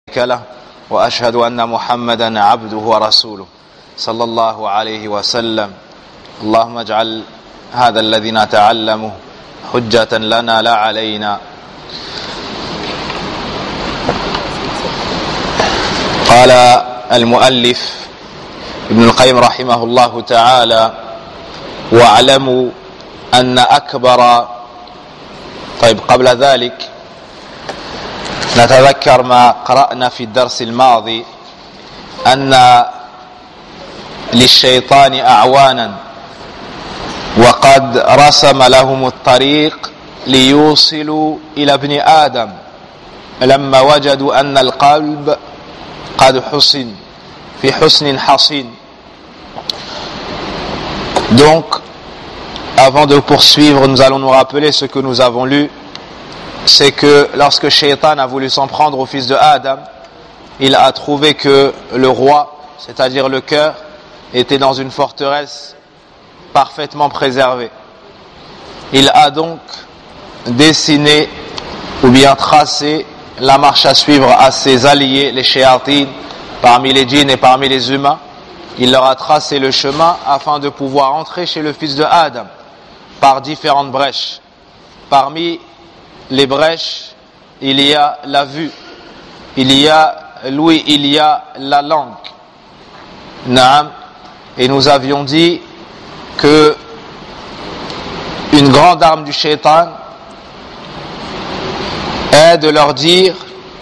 له وأشهد أن محمدا عبده ورسوله صلى الله عليه وسلم اللهم اجعل هذا الذي نتعلمه حجة لنا لا علينا. قال المؤلف ابن القيم رحمه الله تعالى: واعلموا أن أكبر. طيب، قبل ذلك نتذكر ما قرأنا في الدرس الماضي أن للشيطان أعوانا وقد رسم لهم الطريق ليوصلوا إلى ابن آدم لما وجدوا أن القلب قد حصن في حسن حصين. Donc, avant de poursuivre, nous allons nous rappeler ce que nous avons lu. C'est que lorsque Shaitan a voulu s'en prendre au fils de Adam, il a trouvé que le roi, c'est-à-dire le cœur, était dans une forteresse parfaitement préservée. Il a donc dessiné ou bien tracé la marche à suivre à ses alliés, les shayatin, parmi les djinns et parmi les humains. Il leur a tracé le chemin afin de pouvoir entrer chez le fils de Adam par différentes brèches. Parmi les brèches, il y a la vue, il y a l'ouïe, il y a la langue. Naam. Et nous avions dit que une grande arme du shaitan est de leur dire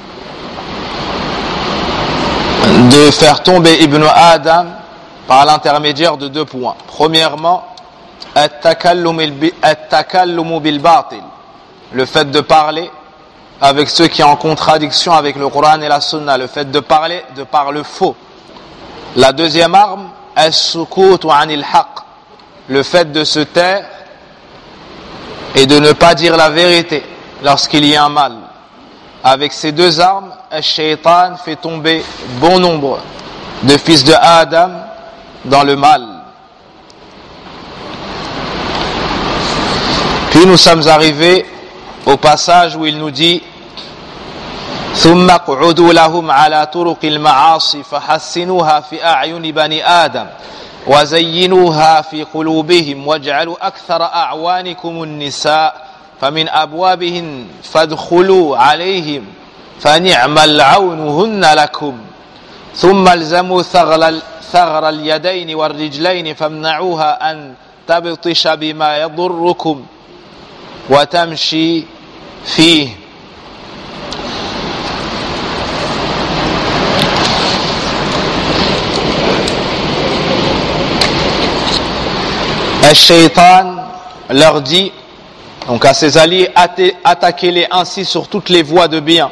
de faire tomber Ibn Adam par l'intermédiaire de deux points. Premièrement, at-takallumu bil batil, le fait de parler avec ceux qui sont en contradiction avec le Coran et la Sunna, le fait de parler de par le faux. La deuxième arme, as-sukutu anil haqq, le fait de se taire et de ne pas dire la vérité lorsqu'il y a un mal. Avec ces deux armes, Shaitan fait tomber bon nombre de fils de Adam dans le mal. Puis nous sommes arrivés au passage où il nous dit: ثم اقعدوا لهم على طرق المعاصي فحسنوها في أعين بني آدم وزينوها في قلوبهم واجعلوا أكثر أعوانكم النساء فمن أبوابهن فادخلوا عليهم فنعم العون هن لكم ثم الزموا ثغر اليدين والرجلين فامنعوها أن تبطش بما يضركم وتمشي فيه. Le shaitan leur dit, donc à ses alliés, attaquez-les ainsi sur toutes les voies de bien.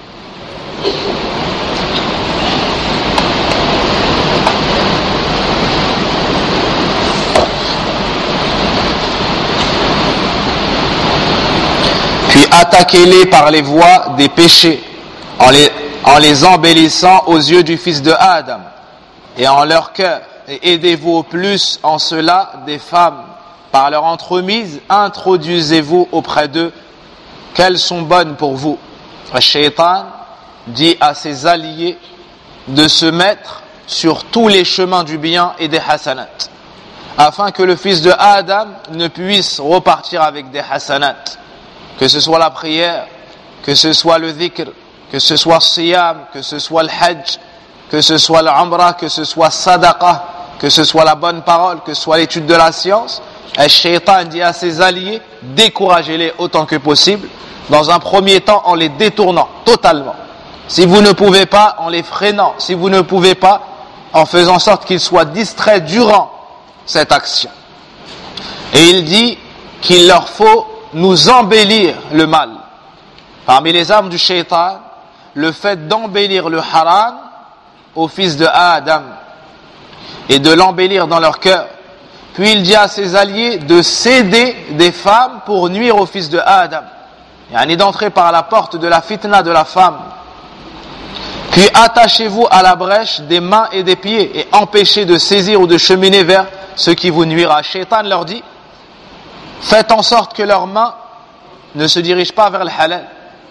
Puis attaquez-les par les voies des péchés, en les embellissant aux yeux du fils de Adam et en leur cœur. Et aidez-vous au plus en cela des femmes. Par leur entremise, introduisez-vous auprès d'eux qu'elles sont bonnes pour vous. Le shaitan dit à ses alliés de se mettre sur tous les chemins du bien et des hasanat, afin que le fils de Adam ne puisse repartir avec des hasanat, que ce soit la prière, que ce soit le dhikr, que ce soit le siyam, que ce soit le hajj, que ce soit l'umrah, que ce soit sadaqa, que ce soit la bonne parole, que ce soit l'étude de la science. Le shaitan dit à ses alliés: découragez-les autant que possible, dans un premier temps en les détournant totalement, si vous ne pouvez pas en les freinant, si vous ne pouvez pas en faisant en sorte qu'ils soient distraits durant cette action. Et il dit qu'il leur faut nous embellir le mal. Parmi les armes du shaitan, le fait d'embellir le haram au fils de Adam et de l'embellir dans leur cœur. Puis il dit à ses alliés de céder des femmes pour nuire au fils de Adam, yani d'entrer par la porte de la fitna de la femme. Puis attachez-vous à la brèche des mains et des pieds et empêchez de saisir ou de cheminer vers ce qui vous nuira. Shaitan leur dit: faites en sorte que leurs mains ne se dirigent pas vers le halal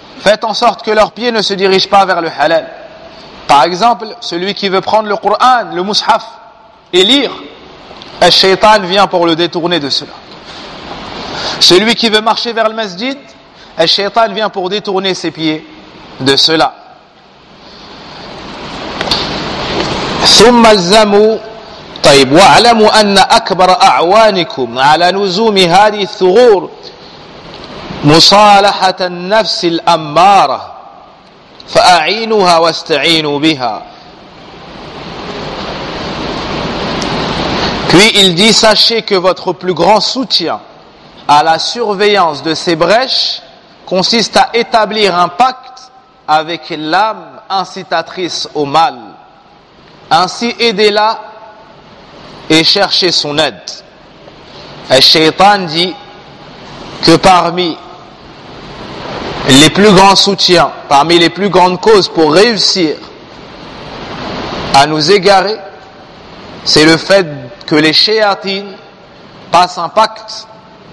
Faites en sorte que leurs pieds ne se dirigent pas vers le halal. Par exemple, celui qui veut prendre le Coran, le mushaf, et lire, le shaitan vient pour le détourner de cela. Celui qui veut marcher vers le masjid, le shaitan vient pour détourner ses pieds de cela. ثم الزموا طيب واعلموا أن أكبر أعوانكم على نزوم هذه الثغور مصالحة النفس الأمارة فأعينوها واستعينوا بها. Puis il dit, sachez que votre plus grand soutien à la surveillance de ces brèches consiste à établir un pacte avec l'âme incitatrice au mal. Ainsi, aidez-la et cherchez son aide. Le shaitan dit que parmi les plus grands soutiens, parmi les plus grandes causes pour réussir à nous égarer, c'est le fait que les shayatines fassent un pacte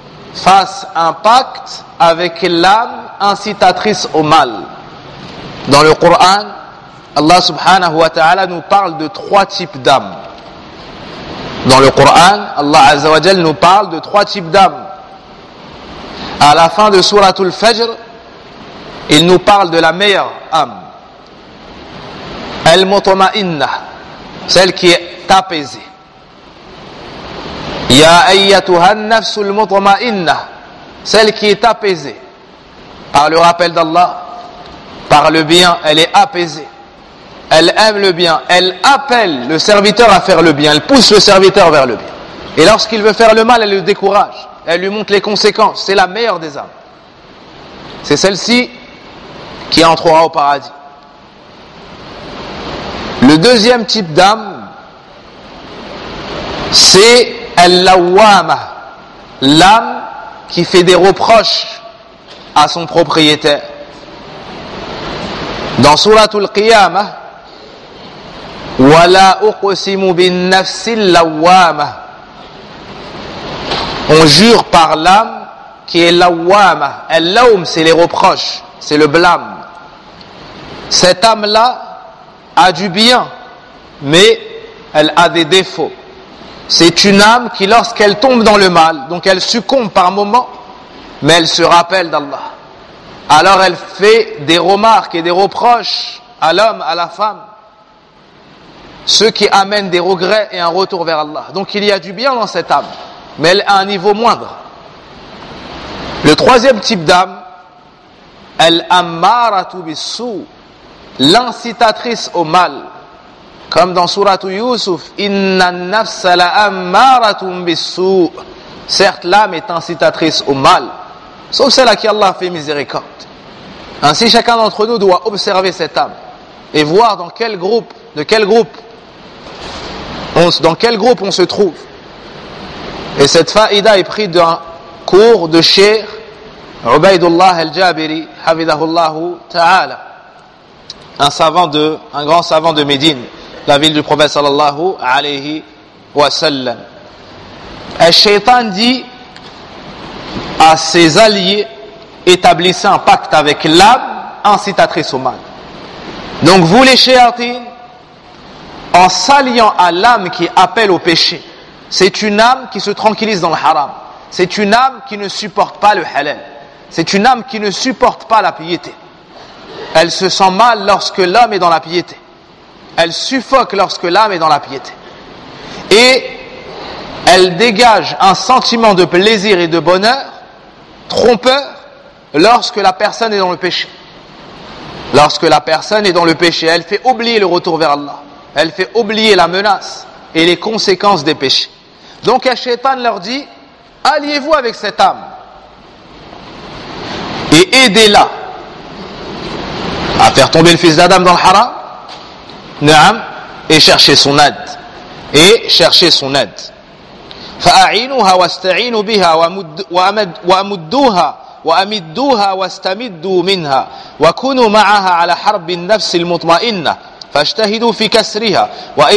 avec l'âme incitatrice au mal. Dans le Coran, Allah subhanahu wa ta'ala nous parle de 3 types d'âmes. Dans le Coran, Allah azza wa jal nous parle de 3 types d'âmes. À la fin de Suratul Fajr, il nous parle de la meilleure âme. Al-Mutma'inna, celle qui est apaisée. Ya ayyatuha an-nafsul mutma'inna, celle qui est apaisée par le rappel d'Allah, par le bien, elle est apaisée. Elle aime le bien, elle appelle le serviteur à faire le bien, elle pousse le serviteur vers le bien. Et lorsqu'il veut faire le mal, elle le décourage, elle lui montre les conséquences. C'est la meilleure des âmes. C'est celle-ci qui entrera au paradis. Le deuxième type d'âme, c'est al-lawwama, l'âme qui fait des reproches à son propriétaire. Dans Suratul Qiyamah, wala uqsimu bin nafsil lawwama, on jure par l'âme qui est lawwama. Al-lawm, c'est les reproches, c'est le blâme. Cette âme-là a du bien, mais elle a des défauts. C'est une âme qui, lorsqu'elle tombe dans le mal, donc elle succombe par moments, mais elle se rappelle d'Allah. Alors elle fait des remarques et des reproches à l'homme, à la femme, ce qui amène des regrets et un retour vers Allah. Donc il y a du bien dans cette âme, mais elle a un niveau moindre. Le troisième type d'âme, al-ammaratu bis-sou, l'incitatrice au mal. Comme dans Sourate Yusuf, inna an-nafsa la'ammaratun bis-sou. Certes, l'âme est incitatrice au mal, sauf celle à qui Allah fait miséricorde. Ainsi, chacun d'entre nous doit observer cette âme et voir dans quel groupe on se trouve. Et cette faïda est prise d'un cours de Cheikh Ubaydullah al-Jabiri, hafidahullahu ta'ala, un grand savant de Médine, la ville du prophète sallallahu alayhi wa sallam. Le shaitan dit à ses alliés, établissez un pacte avec l'âme incitatrice au mal. Donc vous les shayatines, en s'alliant à l'âme qui appelle au péché, c'est une âme qui se tranquillise dans le haram, c'est une âme qui ne supporte pas le halal, c'est une âme qui ne supporte pas la piété. Elle se sent mal lorsque l'homme est dans la piété, elle suffoque lorsque l'âme est dans la piété, et elle dégage un sentiment de plaisir et de bonheur trompeur lorsque la personne est dans le péché. Lorsque la personne est dans le péché, elle fait oublier le retour vers Allah, elle fait oublier la menace et les conséquences des péchés. Donc le shaitan leur dit, alliez-vous avec cette âme et aidez-la à faire tomber le fils d'Adam dans le haram, na'am, et chercher son aide. فأعينوها واستعينوا بها وأمدوها واستمدوا منها وكونوا معها على حرب النفس المطمئنة فاجتهدوا في كسرها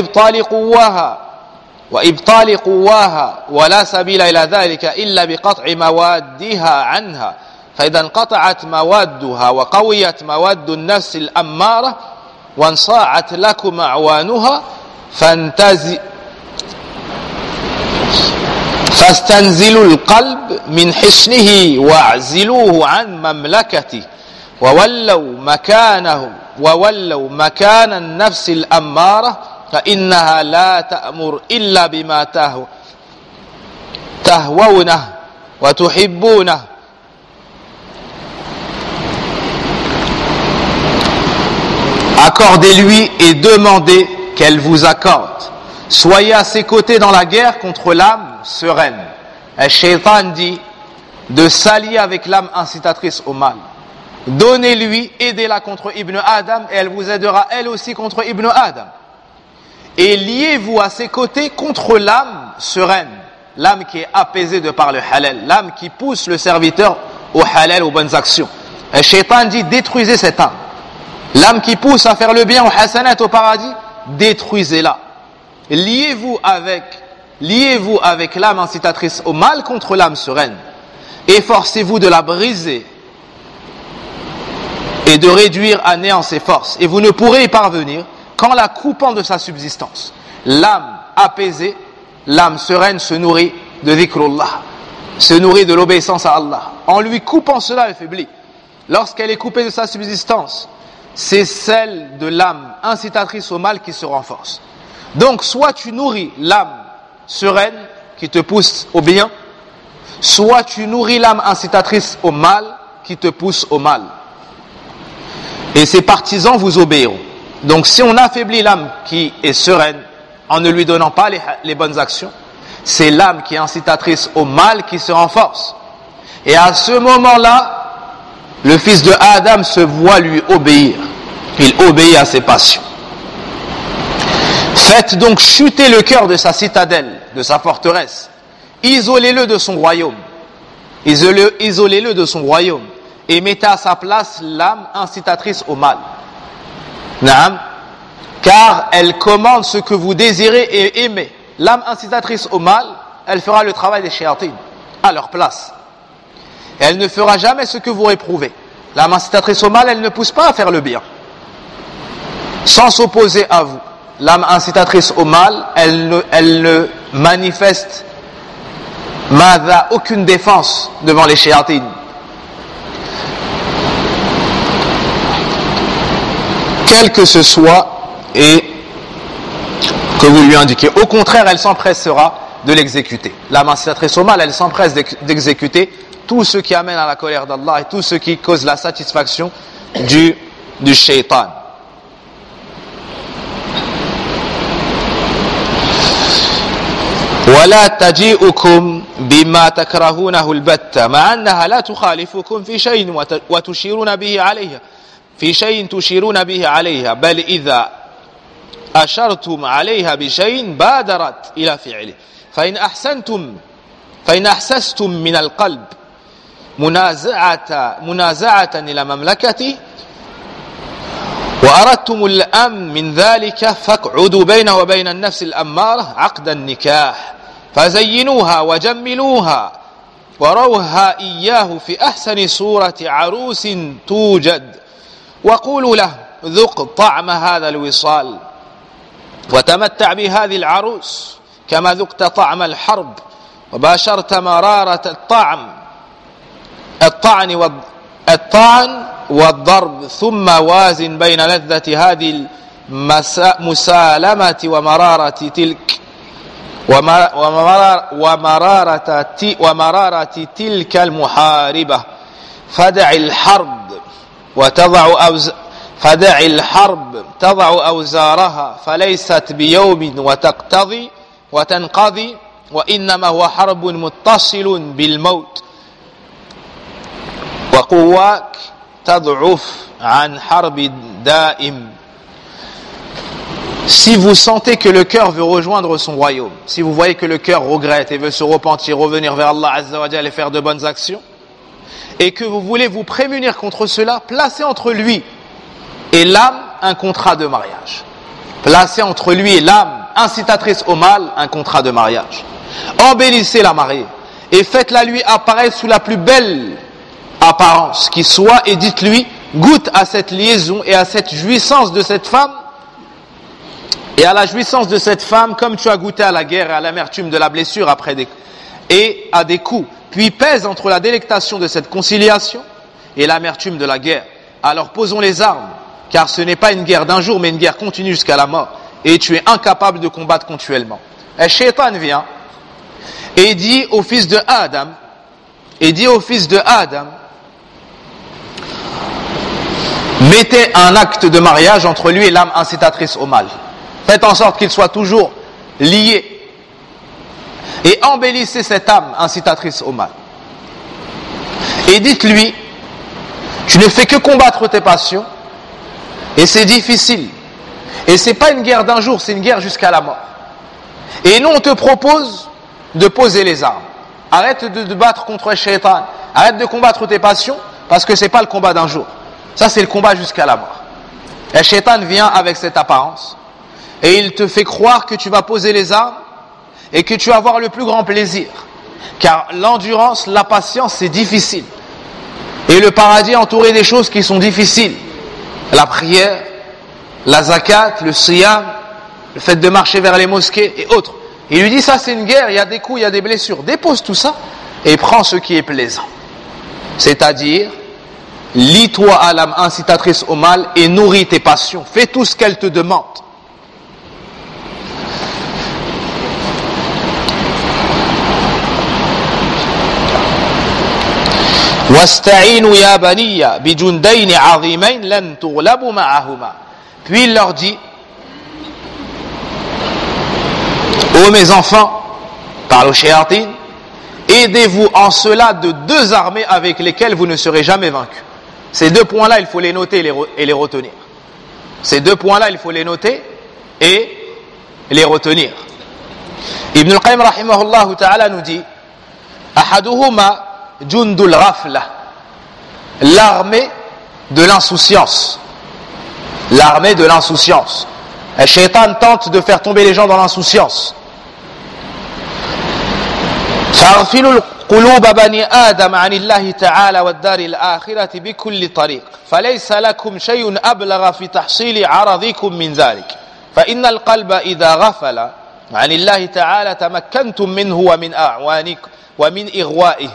وإبطال قواها ولا سبيل إلى ذلك إلا بقطع موادها عنها فإذا انقطعت موادها وقويت مواد النفس الأمارة وانصاعت لكم أعوانها فاستنزلوا القلب من حصنه واعزلوه عن مملكته وولوا مكان النفس الأمارة فإنها لا تأمر إلا بما تهوونه وتحبونه. Accordez-lui et demandez qu'elle vous accorde. Soyez à ses côtés dans la guerre contre l'âme sereine. Et Shaitan dit de s'allier avec l'âme incitatrice au mal. Donnez-lui, aidez-la contre Ibn Adam et elle vous aidera elle aussi contre Ibn Adam. Et liez-vous à ses côtés contre l'âme sereine, l'âme qui est apaisée de par le halal, l'âme qui pousse le serviteur au halal, aux bonnes actions. Et Shaitan dit détruisez cette âme. L'âme qui pousse à faire le bien, au hasanat, au paradis, détruisez-la. Liez-vous avec l'âme incitatrice au mal contre l'âme sereine. Efforcez-vous de la briser et de réduire à néant ses forces. Et vous ne pourrez y parvenir qu'en la coupant de sa subsistance. L'âme apaisée, l'âme sereine se nourrit de dhikrullah, se nourrit de l'obéissance à Allah. En lui coupant cela, elle faiblit. Lorsqu'elle est coupée de sa subsistance, c'est celle de l'âme incitatrice au mal qui se renforce. Donc, soit tu nourris l'âme sereine qui te pousse au bien, soit tu nourris l'âme incitatrice au mal qui te pousse au mal. Et ses partisans vous obéiront. Donc, si on affaiblit l'âme qui est sereine en ne lui donnant pas les bonnes actions, c'est l'âme qui est incitatrice au mal qui se renforce. Et à ce moment-là, le fils de Adam se voit lui obéir. Il obéit à ses passions. Faites donc chuter le cœur de sa citadelle, de sa forteresse. Isolez-le de son royaume. Isolez-le de son royaume. Et mettez à sa place l'âme incitatrice au mal. Naam. Car elle commande ce que vous désirez et aimez. L'âme incitatrice au mal, elle fera le travail des shayatines à leur place. Elle ne fera jamais ce que vous réprouvez. L'âme incitatrice au mal, elle ne pousse pas à faire le bien, sans s'opposer à vous. L'âme incitatrice au mal, elle ne manifeste aucune défense devant les shayatines. Quel que ce soit et que vous lui indiquez. Au contraire, elle s'empressera de l'exécuter. L'âme incitatrice au mal, elle s'empresse d'exécuter tout ce qui amène à la colère d'Allah et tout ce qui cause la satisfaction du shaitan. ولا تجيئكم بما تكرهونه البتة مع أنها لا تخالفكم في شيء وتشيرون به عليها في شيء تشيرون به عليها بل إذا أشرتم عليها بشيء بادرت إلى فعله فإن أحسستم من القلب منازعة إلى مملكته وأردتم الأمن من ذلك فاقعدوا بينه وبين النفس الأمارة عقد النكاح فزينوها وجملوها وروها إياه في أحسن صورة عروس توجد وقولوا له ذق طعم هذا الوصال وتمتع بهذه العروس كما ذقت طعم الحرب وباشرت مرارة الطعن والضرب ثم وازن بين لذة هذه المسالمة ومرارة تلك ومرارة تلك المحاربة فدع الحرب تضع أوزارها فليست بيوم وتنقضي وإنما هو حرب متصل بالموت وقواك تضعف عن حرب دائم. Si vous sentez que le cœur veut rejoindre son royaume, si vous voyez que le cœur regrette et veut se repentir, revenir vers Allah Azza wa Jalla et faire de bonnes actions, et que vous voulez vous prémunir contre cela, placez entre lui et l'âme un contrat de mariage. Placez entre lui et l'âme incitatrice au mal un contrat de mariage. Embellissez la mariée et faites-la lui apparaître sous la plus belle apparence qui soit, et dites-lui, goûte à cette liaison et à cette jouissance de cette femme, et à la jouissance de cette femme comme tu as goûté à la guerre et à l'amertume de la blessure et à des coups. Puis pèse entre la délectation de cette conciliation et l'amertume de la guerre. Alors posons les armes, car ce n'est pas une guerre d'un jour, mais une guerre continue jusqu'à la mort, et tu es incapable de combattre continuellement. Et Shaitan vient et dit au fils de Adam, mettez un acte de mariage entre lui et l'âme incitatrice au mal. Faites en sorte qu'il soit toujours lié. Et embellissez cette âme incitatrice au mal. Et dites-lui, tu ne fais que combattre tes passions, et c'est difficile. Et c'est pas une guerre d'un jour, c'est une guerre jusqu'à la mort. Et nous, on te propose de poser les armes. Arrête de battre contre le shaitan. Arrête de combattre tes passions, parce que c'est pas le combat d'un jour. Ça, c'est le combat jusqu'à la mort. Et le shaitan vient avec cette apparence, et il te fait croire que tu vas poser les armes, et que tu vas avoir le plus grand plaisir. Car l'endurance, la patience, c'est difficile. Et le paradis est entouré des choses qui sont difficiles. La prière, la zakat, le siyam, le fait de marcher vers les mosquées et autres. Il lui dit, ça c'est une guerre, il y a des coups, il y a des blessures. Dépose tout ça et prends ce qui est plaisant. C'est-à-dire, lie-toi à l'âme incitatrice au mal et nourris tes passions. Fais tout ce qu'elle te demande. وَاسْتَعِينُوا يَا بَنِيَّ بِجُنْدَيْنِ عَظِيمَيْنِ لَنْ تُغْلَبُوا مَعَهُمَا. Puis il leur dit, ô mes enfants, parle aux shayatin, aidez-vous en cela de deux armées avec lesquelles vous ne serez jamais vaincus. Ces deux points-là, il faut les noter et les retenir. Ces deux points-là, il faut les noter et les retenir. Ibn al-Qayyim rahimahullah ta'ala nous dit, ahaduhuma jundul ghafla, l'armée de l'insouciance. L'armée de l'insouciance. Le shaitan tente de faire tomber les gens dans l'insouciance. فَأَغْفِلُ الْقُلُوبَ بَنِي آدَمَ عَنِ اللَّهِ تَعَالَى وَالدَّارِ الْآخِرَةِ بِكُلِّ طَرِيقٍ فَلَيْسَ لَكُمْ شَيْءٌ أَبْلَغَ فِي تَحْصِيلِ عَرَضِكُم مِّن ذَلِكَ فَإِنَّ الْقَلْبَ إِذَا غَفَلَ عَنِ اللَّهِ تَعَالَى تَمَكَّنْتُم مِّنْهُ وَمِنْ أَعْوَانِكُمْ وَمِنْ إِغْوَائِهِ.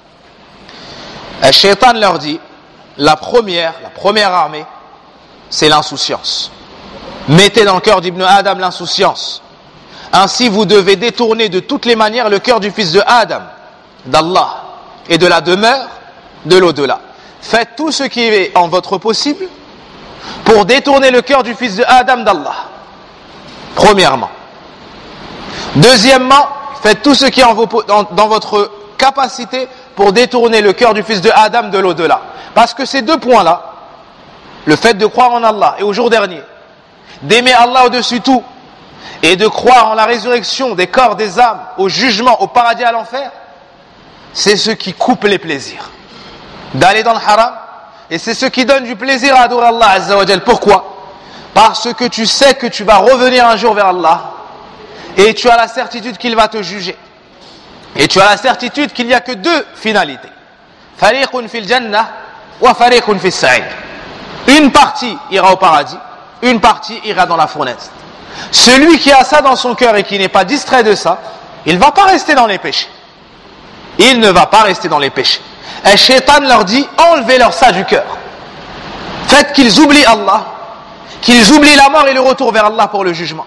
Le shaitan leur dit, la première armée, c'est l'insouciance. Mettez dans le cœur d'Ibn Adam l'insouciance. Ainsi, vous devez détourner de toutes les manières le cœur du fils de Adam, d'Allah, et de la demeure de l'au-delà. Faites tout ce qui est en votre possible pour détourner le cœur du fils de Adam d'Allah. Premièrement. Deuxièmement, faites tout ce qui est dans votre capacité pour détourner le cœur du fils de Adam de l'au-delà. Parce que ces deux points-là, le fait de croire en Allah et au jour dernier, d'aimer Allah au-dessus tout, et de croire en la résurrection des corps, des âmes, au jugement, au paradis, à l'enfer, c'est ce qui coupe les plaisirs. D'aller dans le haram, et c'est ce qui donne du plaisir à adorer Allah Azza wa Jal. Pourquoi? Parce que tu sais que tu vas revenir un jour vers Allah, et tu as la certitude qu'il va te juger. Et tu as la certitude qu'il n'y a que deux finalités. Fariqun fil jannah wa fariqun fis sa'id. Une partie ira au paradis, une partie ira dans la fournaise. Celui qui a ça dans son cœur et qui n'est pas distrait de ça, il ne va pas rester dans les péchés. Il ne va pas rester dans les péchés. Et Shaitan leur dit, enlevez-leur ça du cœur. Faites qu'ils oublient Allah, qu'ils oublient la mort et le retour vers Allah pour le jugement.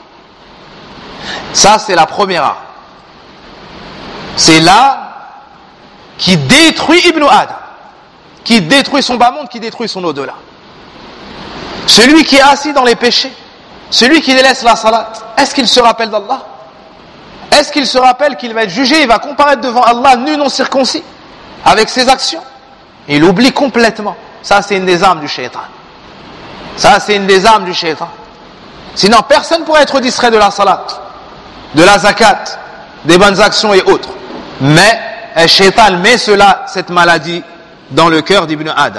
Ça, c'est la première arme. C'est là qui détruit Ibn Adam, qui détruit son bas monde, qui détruit son au-delà. Celui qui est assis dans les péchés, celui qui délaisse la salat, est-ce qu'il se rappelle d'Allah? Est-ce qu'il se rappelle qu'il va être jugé, il va comparaître devant Allah nu non circoncis avec ses actions? Il oublie complètement. Ça, c'est une des armes du shaitan. Ça, c'est une des armes du shaitan. Sinon, personne ne pourrait être distrait de la salat, de la zakat, des bonnes actions et autres. Mais le shaitan met cette maladie dans le cœur d'Ibn Adam.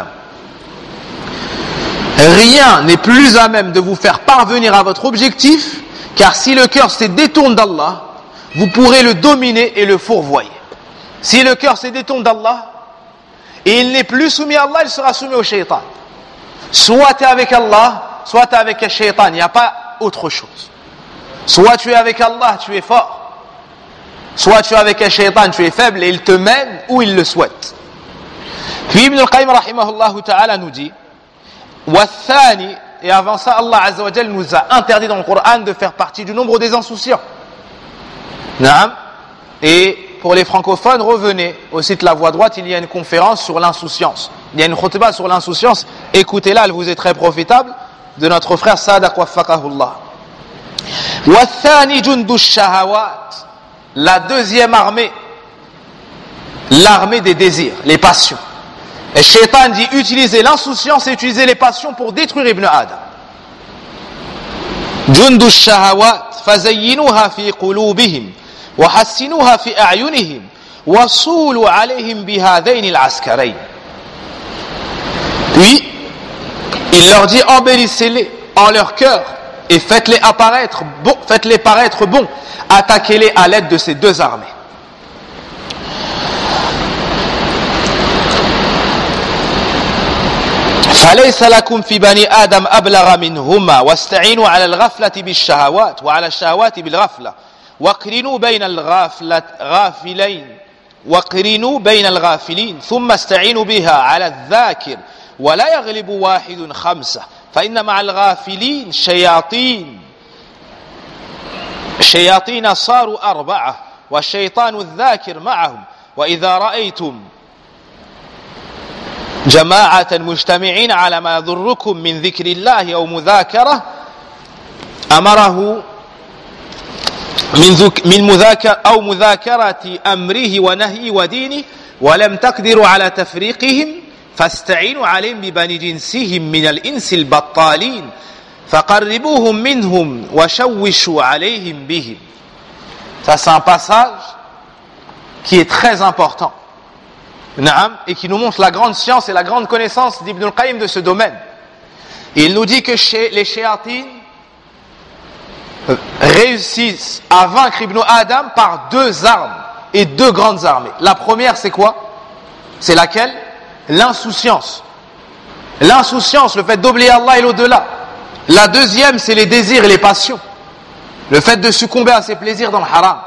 Rien n'est plus à même de vous faire parvenir à votre objectif, car si le cœur se détourne d'Allah, vous pourrez le dominer et le fourvoyer. Si le cœur se détourne d'Allah, et il n'est plus soumis à Allah, il sera soumis au shaitan. Soit tu es avec Allah, soit tu es avec le shaitan, il n'y a pas autre chose. Soit tu es avec Allah, tu es fort, soit tu es avec le shaitan, tu es faible et il te mène où il le souhaite. Puis Ibn al-Qayyim rahimahullah ta'ala nous dit Wathani, et avant ça Allah Azza wa Jal nous a interdit dans le Coran de faire partie du nombre des insouciants. Naam. Et pour les francophones, revenez au site La Voix Droite, il y a une conférence sur l'insouciance. Il y a une khutbah sur l'insouciance, écoutez-la, elle vous est très profitable, de notre frère Sadak Waffaqahullah. Wathani jundu shahawat, la deuxième armée, l'armée des désirs, les passions. Et Shaitan dit utiliser l'insouciance et utiliser les passions pour détruire Ibn Adam. Jundu shahawat, fazayyinuha fi qulubihim, wa hassinuha fi a'yunihim, wa soulu alayhim bihadayn al-askarayn. Puis, il leur dit embellissez-les en leur cœur et faites-les paraître bons, attaquez-les à l'aide de ces deux armées. فليس لكم في بني آدم أبلغ منهما واستعينوا على الغفلة بالشهوات وعلى الشهوات بالغفلة واقرنوا بين الغافلين ثم استعينوا بها على الذاكر ولا يغلب واحد خمسة فإن مع الغافلين شياطين صاروا أربعة والشيطان الذاكر معهم وإذا رأيتم جماعة مجتمعين على ما يضركم من ذكر الله أو مذاكرة أمره من مذاكرة أمره ونهي ودينه ولم تقدروا على تفريقهم فاستعينوا عليهم ببني جنسهم من الإنس البطالين فقربوهم منهم وشوشوا عليهم بهم. Ça c'est un passage qui est très important. Et qui nous montre la grande science et la grande connaissance d'Ibn al-Qayyim de ce domaine. Il nous dit que les shayatines réussissent à vaincre Ibn Adam par deux armes et deux grandes armées. La première, c'est quoi? C'est laquelle? L'insouciance. L'insouciance, le fait d'oublier Allah et l'au-delà. La deuxième, c'est les désirs et les passions. Le fait de succomber à ses plaisirs dans le haram.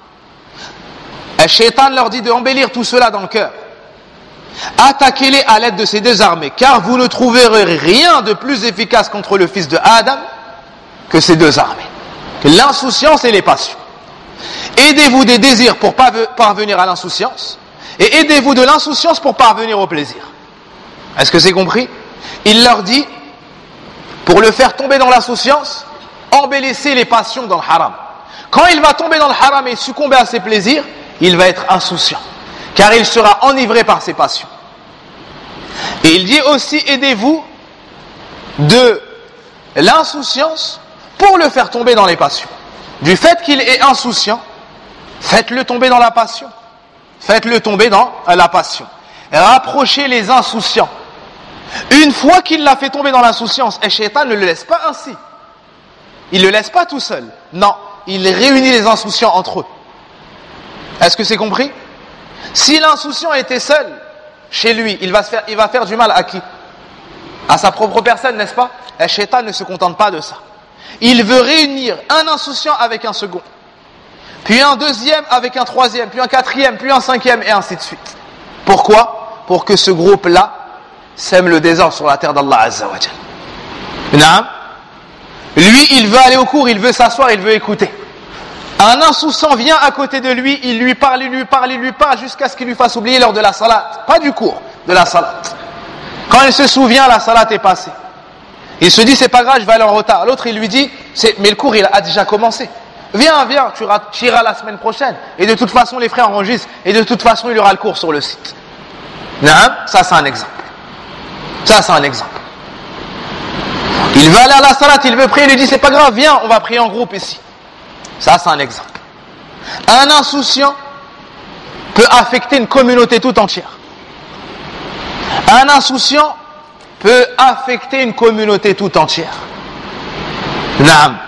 Et Shaitan leur dit d'embellir tout cela dans le cœur. Attaquez-les à l'aide de ces deux armées, car vous ne trouverez rien de plus efficace contre le fils de Adam que ces deux armées, que l'insouciance et les passions. Aidez-vous des désirs pour parvenir à l'insouciance, et aidez-vous de l'insouciance pour parvenir au plaisir. Est-ce que c'est compris? Il leur dit, pour le faire tomber dans l'insouciance, embellissez les passions dans le haram. Quand il va tomber dans le haram et succomber à ses plaisirs, il va être insouciant, car il sera enivré par ses passions. Et il dit aussi, aidez-vous de l'insouciance pour le faire tomber dans les passions. Du fait qu'il est insouciant, faites-le tomber dans la passion. Faites-le tomber dans la passion. Rapprochez les insouciants. Une fois qu'il l'a fait tomber dans l'insouciance, et Shaitan ne le laisse pas ainsi. Il ne le laisse pas tout seul. Non, il réunit les insouciants entre eux. Est-ce que c'est compris? Si l'insouciant était seul chez lui, il va faire du mal à qui? À sa propre personne, n'est-ce pas? Et Shaitan ne se contente pas de ça. Il veut réunir un insouciant avec un second, puis un deuxième avec un troisième, puis un quatrième, puis un cinquième, et ainsi de suite. Pourquoi? Pour que ce groupe-là sème le désordre sur la terre d'Allah Azza wa Jal. Naam. Lui, il veut aller au cours, il veut s'asseoir, il veut écouter. Un insouciant vient à côté de lui, il lui parle jusqu'à ce qu'il lui fasse oublier l'heure de la salat. Pas du cours, de la salat. Quand il se souvient, la salat est passée. Il se dit, c'est pas grave, je vais aller en retard. L'autre, il lui dit, mais le cours, il a déjà commencé. Viens, tu iras la semaine prochaine. Et de toute façon, les frères enregistrent. Et de toute façon, il y aura le cours sur le site. Ça, c'est un exemple. Il veut aller à la salat, il veut prier, il lui dit, c'est pas grave, viens, on va prier en groupe ici. Ça, c'est un exemple. Un insouciant peut affecter une communauté tout entière. Un insouciant peut affecter une communauté tout entière. Naam.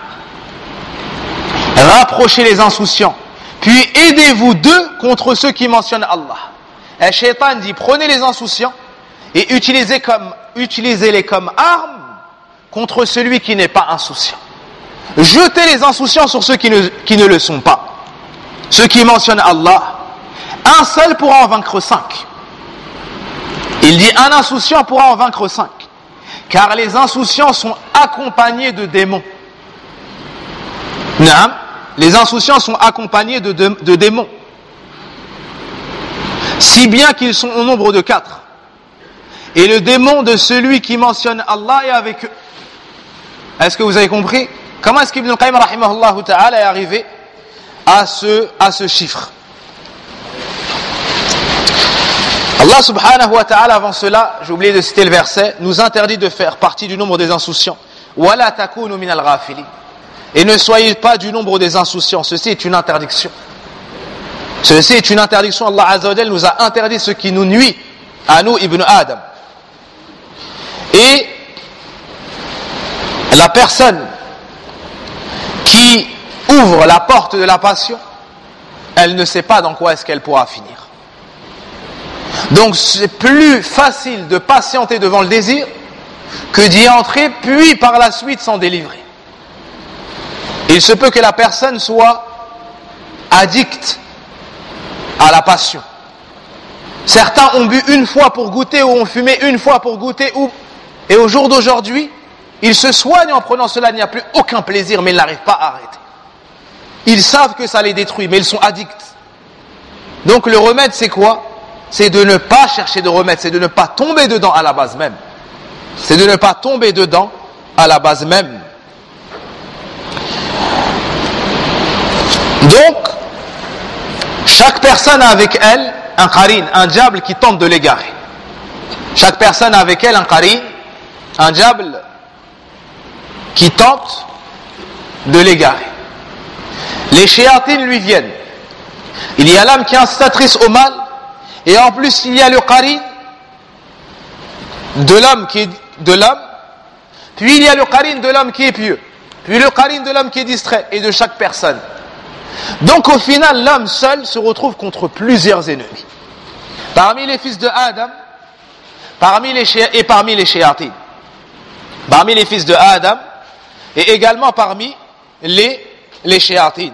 Rapprochez les insouciants, puis aidez-vous d'eux contre ceux qui mentionnent Allah. Et Shaitan dit, prenez les insouciants et utilisez-les comme armes contre celui qui n'est pas insouciant. Jetez les insouciants sur ceux qui ne le sont pas. Ceux qui mentionnent Allah. Un seul pourra en vaincre 5. Il dit, un insouciant pourra en vaincre 5. Car les insouciants sont accompagnés de démons. Non, les insouciants sont accompagnés de démons. Si bien qu'ils sont au nombre de 4. Et le démon de celui qui mentionne Allah est avec eux. Est-ce que vous avez compris? Comment est-ce qu'Ibn al-Qayyim rahimahullah ta'ala est arrivé à ce chiffre? Allah subhanahu wa ta'ala, avant cela, j'ai oublié de citer le verset, nous interdit de faire partie du nombre des insouciants. Wala takunu min al-ghafilin. Et ne soyez pas du nombre des insouciants. Ceci est une interdiction. Ceci est une interdiction. Allah Azza wa Jalla nous a interdit ce qui nous nuit à nous, Ibn Adam. Et la personne qui ouvre la porte de la passion, elle ne sait pas dans quoi est-ce qu'elle pourra finir. Donc c'est plus facile de patienter devant le désir que d'y entrer, puis par la suite s'en délivrer. Il se peut que la personne soit addicte à la passion. Certains ont bu une fois pour goûter ou ont fumé une fois pour goûter, et au jour d'aujourd'hui, ils se soignent en prenant cela, il n'y a plus aucun plaisir, mais ils n'arrivent pas à arrêter. Ils savent que ça les détruit, mais ils sont addicts. Donc le remède, c'est quoi? C'est de ne pas chercher de remède, c'est de ne pas tomber dedans à la base même. C'est de ne pas tomber dedans à la base même. Donc, chaque personne a avec elle un qarin, un diable qui tente de l'égarer. Chaque personne a avec elle un qarin, un diable qui tente de l'égarer. Les shayatines lui viennent. Il y a l'âme qui est incitatrice au mal, et en plus il y a le qarin de l'homme qui est de l'homme, puis il y a le qarin de l'homme qui est pieux, puis le qarin de l'homme qui est distrait, et de chaque personne. Donc au final, l'homme seul se retrouve contre plusieurs ennemis. Parmi les fils de Adam, parmi les shayatines. Parmi les fils de Adam, et également parmi les shayatines.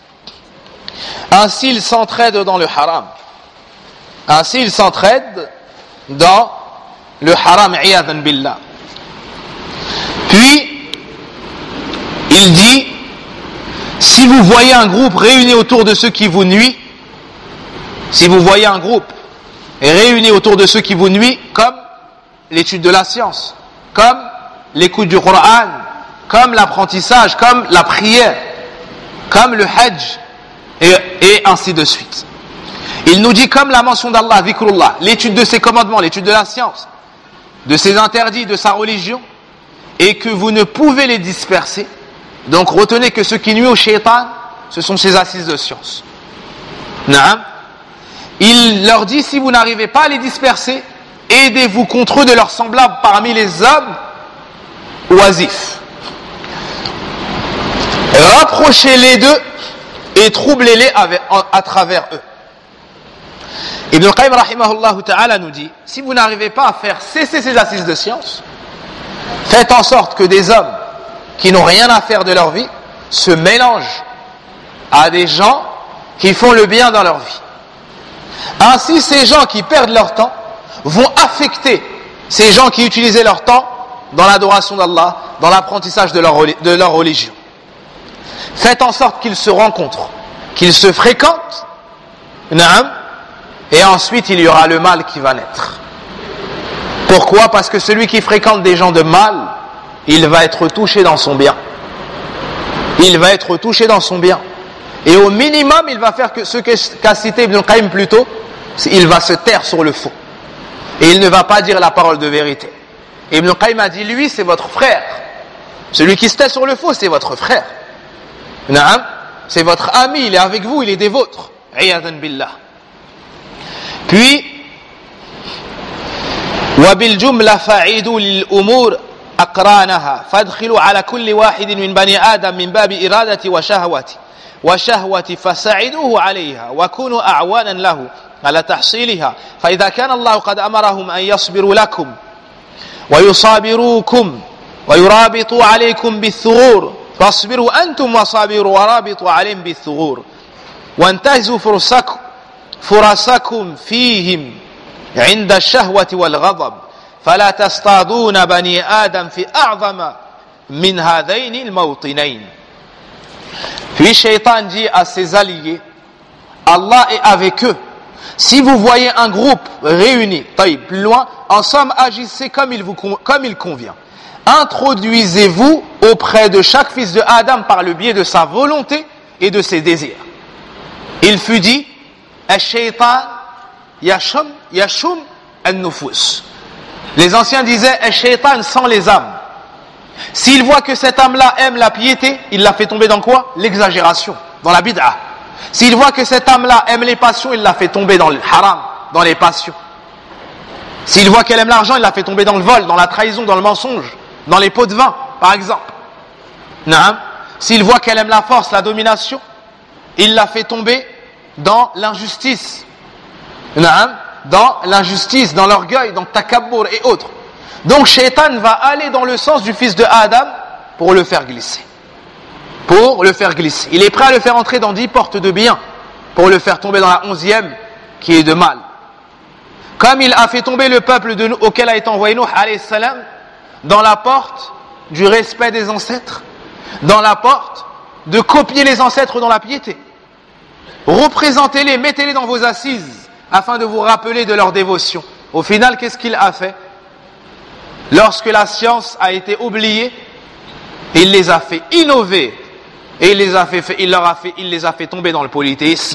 Ainsi ils s'entraident dans le haram. Ainsi ils s'entraident dans le haram, iyadhan billah. Puis, il dit, si vous voyez un groupe réuni autour de ceux qui vous nuisent, si vous voyez un groupe réuni autour de ceux qui vous nuisent, comme l'étude de la science, comme l'écoute du Coran, comme l'apprentissage, comme la prière, comme le hajj, et ainsi de suite. Il nous dit comme la mention d'Allah, dhikrullah, l'étude de ses commandements, l'étude de la science, de ses interdits, de sa religion, et que vous ne pouvez les disperser. Donc retenez que ce qui nuit au shaitan, ce sont ces assises de science. Naam. Il leur dit, si vous n'arrivez pas à les disperser, aidez-vous contre eux de leurs semblables parmi les hommes oisifs. Rapprochez-les d'eux et troublez-les à travers eux. Ibn al-Qayyim rahimahullah ta'ala nous dit, si vous n'arrivez pas à faire cesser ces assises de science, faites en sorte que des hommes qui n'ont rien à faire de leur vie se mélangent à des gens qui font le bien dans leur vie. Ainsi, ces gens qui perdent leur temps vont affecter ces gens qui utilisaient leur temps dans l'adoration d'Allah, dans l'apprentissage de leur religion. Faites en sorte qu'ils se rencontrent, qu'ils se fréquentent, et ensuite il y aura le mal qui va naître. Pourquoi? Parce que celui qui fréquente des gens de mal, il va être touché dans son bien. Il va être touché dans son bien. Et au minimum, il va faire que ce qu'a cité Ibn al-Qayyim plus tôt, il va se taire sur le faux. Et il ne va pas dire la parole de vérité. Et Ibn al-Qayyim a dit, lui, c'est votre frère. Celui qui se tait sur le faux, c'est votre frère. Naam, c'est votre ami, il est avec vous, il est des vôtres. Iyadan billah. Puis, وَبِالْجُمْلَ فَعِيدُوا لِلْأُمُورِ أقرانها فادخلوا على كل واحد من بني آدم من باب إرادة وشهوة فساعدوه عليها وكونوا أعوانا له على تحصيلها فإذا كان الله قد أمرهم أن يصبروا لكم ويصابروكم ويرابطوا عليكم بالثغور فاصبروا أنتم وصابروا ورابطوا عليهم بالثغور وانتهزوا فرصكم فيهم عند الشهوة والغضب فلا تصطادون بني آدم في أعظم من هذين الموطنين. Puis Shaitan dit à ses alliés, Allah est avec eux. Si vous voyez un groupe réuni, plus loin, en somme, agissez comme il convient. Introduisez-vous auprès de chaque fils de Adam par le biais de sa volonté et de ses désirs. Il fut dit, Ash-Shaytan yashum an-nufus. Les anciens disaient, Ash-Shaytan sent les âmes. S'il voit que cette âme-là aime la piété, il la fait tomber dans quoi? L'exagération, dans la bid'a. S'il voit que cette âme-là aime les passions, il la fait tomber dans le haram, dans les passions. S'il voit qu'elle aime l'argent, il la fait tomber dans le vol, dans la trahison, dans le mensonge, dans les pots de vin, par exemple. S'il voit qu'elle aime la force, la domination, il la fait tomber dans l'injustice. Dans l'injustice, dans l'orgueil, dans le takabbur et autres. Donc Shaitan va aller dans le sens du fils de Adam pour le faire glisser. Il est prêt à le faire entrer dans 10 portes de bien pour le faire tomber dans la 11e qui est de mal. Comme il a fait tomber le peuple auquel a été envoyé Nuh alayhi salam dans la porte du respect des ancêtres, dans la porte de copier les ancêtres dans la piété. Représentez-les, mettez-les dans vos assises afin de vous rappeler de leur dévotion. Au final, qu'est-ce qu'il a fait? Lorsque la science a été oubliée, il les a fait innover et il les a fait tomber dans le polythéisme.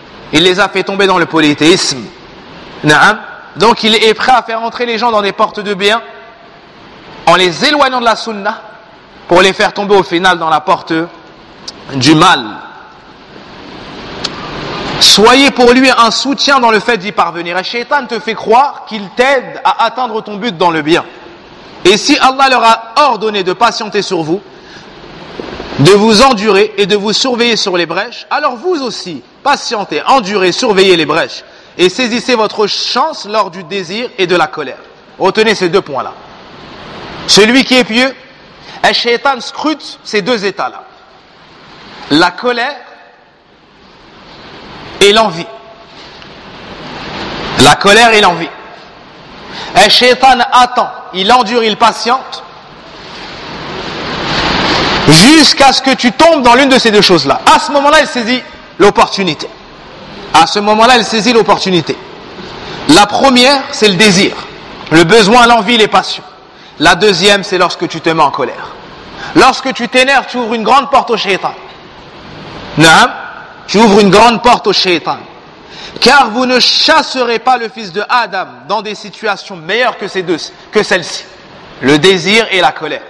Donc il est prêt à faire entrer les gens dans des portes de bien en les éloignant de la sunna pour les faire tomber au final dans la porte du mal. Soyez pour lui un soutien dans le fait d'y parvenir. Et Shaitan te fait croire qu'il t'aide à atteindre ton but dans le bien. Et si Allah leur a ordonné de patienter sur vous, de vous endurer et de vous surveiller sur les brèches, alors vous aussi, patientez, endurez, surveillez les brèches et saisissez votre chance lors du désir et de la colère. Retenez ces 2 points-là. Celui qui est pieux, un Shaitan scrute ces 2 états-là. La colère et l'envie. La colère et l'envie. Un Shaitan attend, il endure, il patiente jusqu'à ce que tu tombes dans l'une de ces 2 choses-là. À ce moment-là, il saisit l'opportunité. La première, c'est le désir, le besoin, l'envie, les passions. La deuxième, c'est lorsque tu te mets en colère. Lorsque tu t'énerves, tu ouvres une grande porte au Shaitan. Tu ouvres une grande porte au Shaitan. Car vous ne chasserez pas le fils de Adam dans des situations meilleures que celle-ci. Le désir et la colère.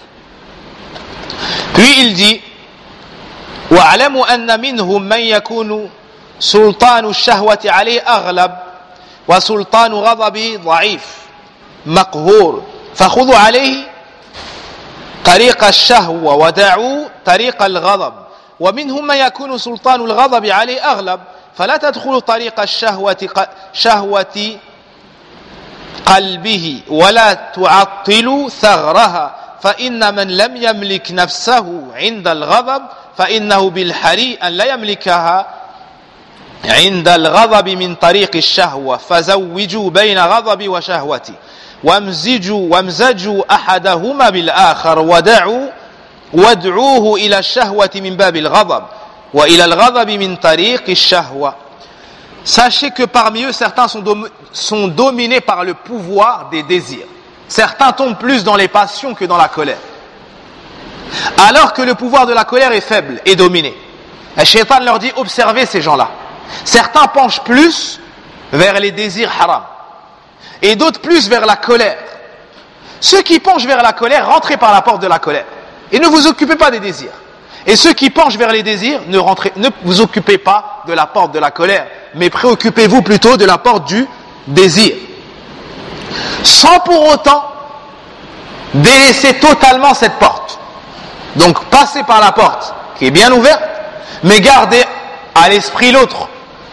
Puis il dit وَاعْلَمُوا أَنَّ مِنْهُمْ مَنْ يَكُونُ سُلْطَانُ الشَّهْوَةِ عَلَيْهِ أَغْلَبُ وَسُلْطَانُ غَضَبِهِ ضَعِيفٌ مَقْهُورٌ فَخُذُوا عَلَيْهِ طريق الشهوة ودعوا طريق الغضب ومنهم من يكون سلطان الغضب عليه أغلب فلا تدخلوا طريق شهوة قلبه ولا تعطلوا ثغرها فإن من لم يملك نفسه عند الغضب فإنه بالحري أن لا يملكها عند الغضب من طريق الشهوة فزوجوا بين غضب وشهوتي وامزجوا أحدهما بالآخر وادعوه إلى الشهوة من باب الغضب وإلى الغضب من طريق الشهوة. Sachez que parmi eux, certains sont dominés par le pouvoir des désirs. Certains tombent plus dans les passions que dans la colère. Alors que le pouvoir de la colère est faible et dominé. Le Shaitan leur dit, observez ces gens-là. Certains penchent plus vers les désirs haram. Et d'autres plus vers la colère. Ceux qui penchent vers la colère, rentrez par la porte de la colère. Et ne vous occupez pas des désirs. Et ceux qui penchent vers les désirs, ne vous occupez pas de la porte de la colère, mais préoccupez-vous plutôt de la porte du désir. Sans pour autant délaisser totalement cette porte. Donc passez par la porte qui est bien ouverte, mais gardez à l'esprit l'autre.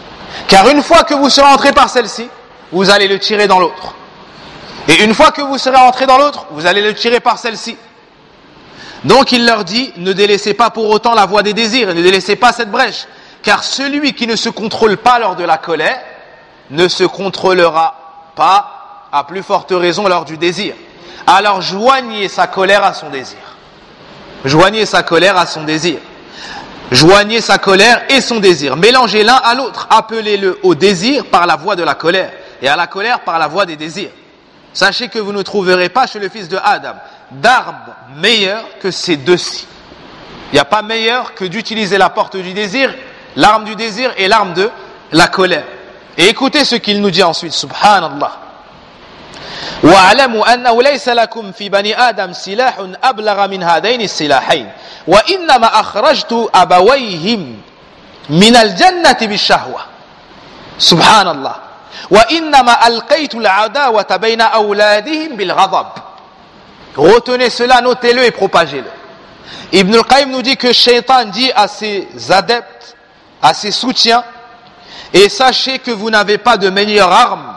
Car une fois que vous serez entré par celle-ci, vous allez le tirer dans l'autre. Et une fois que vous serez entré dans l'autre, vous allez le tirer par celle-ci. Donc il leur dit, ne délaissez pas pour autant la voie des désirs, ne délaissez pas cette brèche. Car celui qui ne se contrôle pas lors de la colère, ne se contrôlera pas, à plus forte raison, lors du désir. Alors joignez sa colère à son désir. Joignez sa colère à son désir. Joignez sa colère et son désir. Mélangez l'un à l'autre. Appelez-le au désir par la voie de la colère et à la colère par la voie des désirs. Sachez que vous ne trouverez pas chez le fils de Adam d'arme meilleure que ces deux-ci. Il n'y a pas meilleur que d'utiliser la porte du désir, l'arme du désir et l'arme de la colère. Et écoutez ce qu'il nous dit ensuite, subhanallah. وَاعْلَمُوا أَنَّهُ لَيْسَ لَكُمْ فِي بَنِي آدَمَ سِلَاحٌ أَبْلَغَ مِنْ هَذَيْنِ السِّلَاحَيْنِ وَإِنَّمَا أَخْرَجْتُ أَبَوَيْهِمْ مِنَ الْجَنَّةِ بِالشَّهْوَةِ سبحان الله وَإِنَّمَا أَلْقَيْتُ الْعَدَاوَةَ بَيْنَ أَوْلَادِهِمْ بِالْغَضَبِ. Retenez cela, notez-le et propagez-le. Ibn al-Qayyim nous dit que Shaitan dit à ses adeptes, à ses soutiens, et sachez que vous n'avez pas de meilleure arme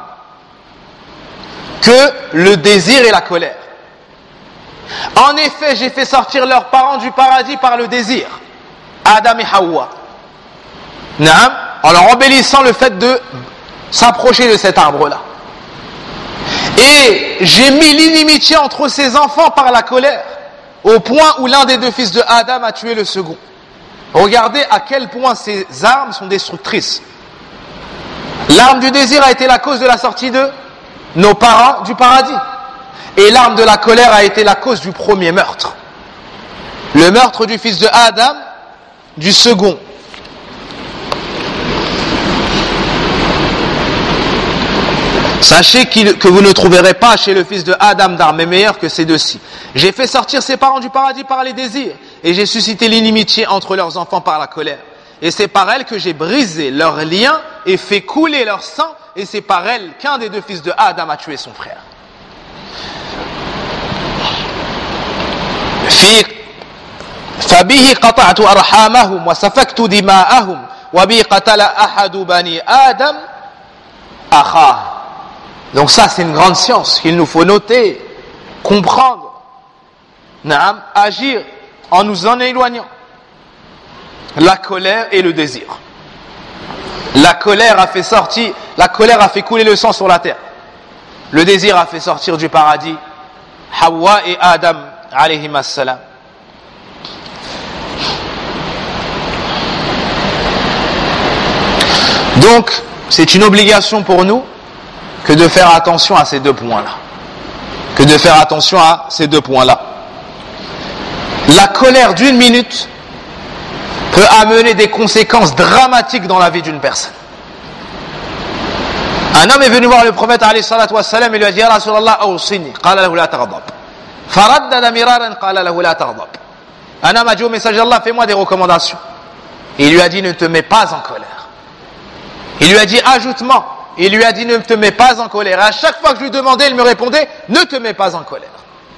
que le désir et la colère. En effet, j'ai fait sortir leurs parents du paradis par le désir, Adam et Hawa, en leur embellissant le fait de s'approcher de cet arbre-là. Et j'ai mis l'inimitié entre ses enfants par la colère, au point où l'un des deux fils de Adam a tué le second. Regardez à quel point ces armes sont destructrices. L'arme du désir a été la cause de la sortie de nos parents du paradis. Et l'arme de la colère a été la cause du premier meurtre. Le meurtre du fils de Adam, du second. Sachez que vous ne trouverez pas chez le fils de Adam d'armes meilleures que ces deux-ci. J'ai fait sortir ses parents du paradis par les désirs, et j'ai suscité l'inimitié entre leurs enfants par la colère. Et c'est par elle que j'ai brisé leurs liens et fait couler leur sang, et c'est par elle qu'un des deux fils de Adam a tué son frère. فَبِهِ قَطَعْتُ أَرْحَامَهُمْ وَسَفَكْتُ دِمَاءَهُمْ وَبِهِ قَتَلَ أَحَدُ بَنِي آدَمَ أَخَاهُ. Donc ça, c'est une grande science qu'il nous faut noter, comprendre, agir en nous en éloignant. La colère et le désir. La colère a fait couler le sang sur la terre. Le désir a fait sortir du paradis Hawa et Adam alayhim as-salam. Donc, c'est une obligation pour nous que de faire attention à ces deux points-là. La colère d'une minute peut amener des conséquences dramatiques dans la vie d'une personne. Un homme est venu voir le prophète alayhi salatu wassalam et lui a dit: Ya Rasulallah, awsini. Qala lahu la taghdab. Faraddada miraran, qala lahu la taghdab. Un homme a dit au messager d'Allah: fais-moi des recommandations. Il lui a dit: ne te mets pas en colère. Il lui a dit: ajoute-moi. Il lui a dit: ne te mets pas en colère. Et à chaque fois que je lui demandais, il me répondait: ne te mets pas en colère.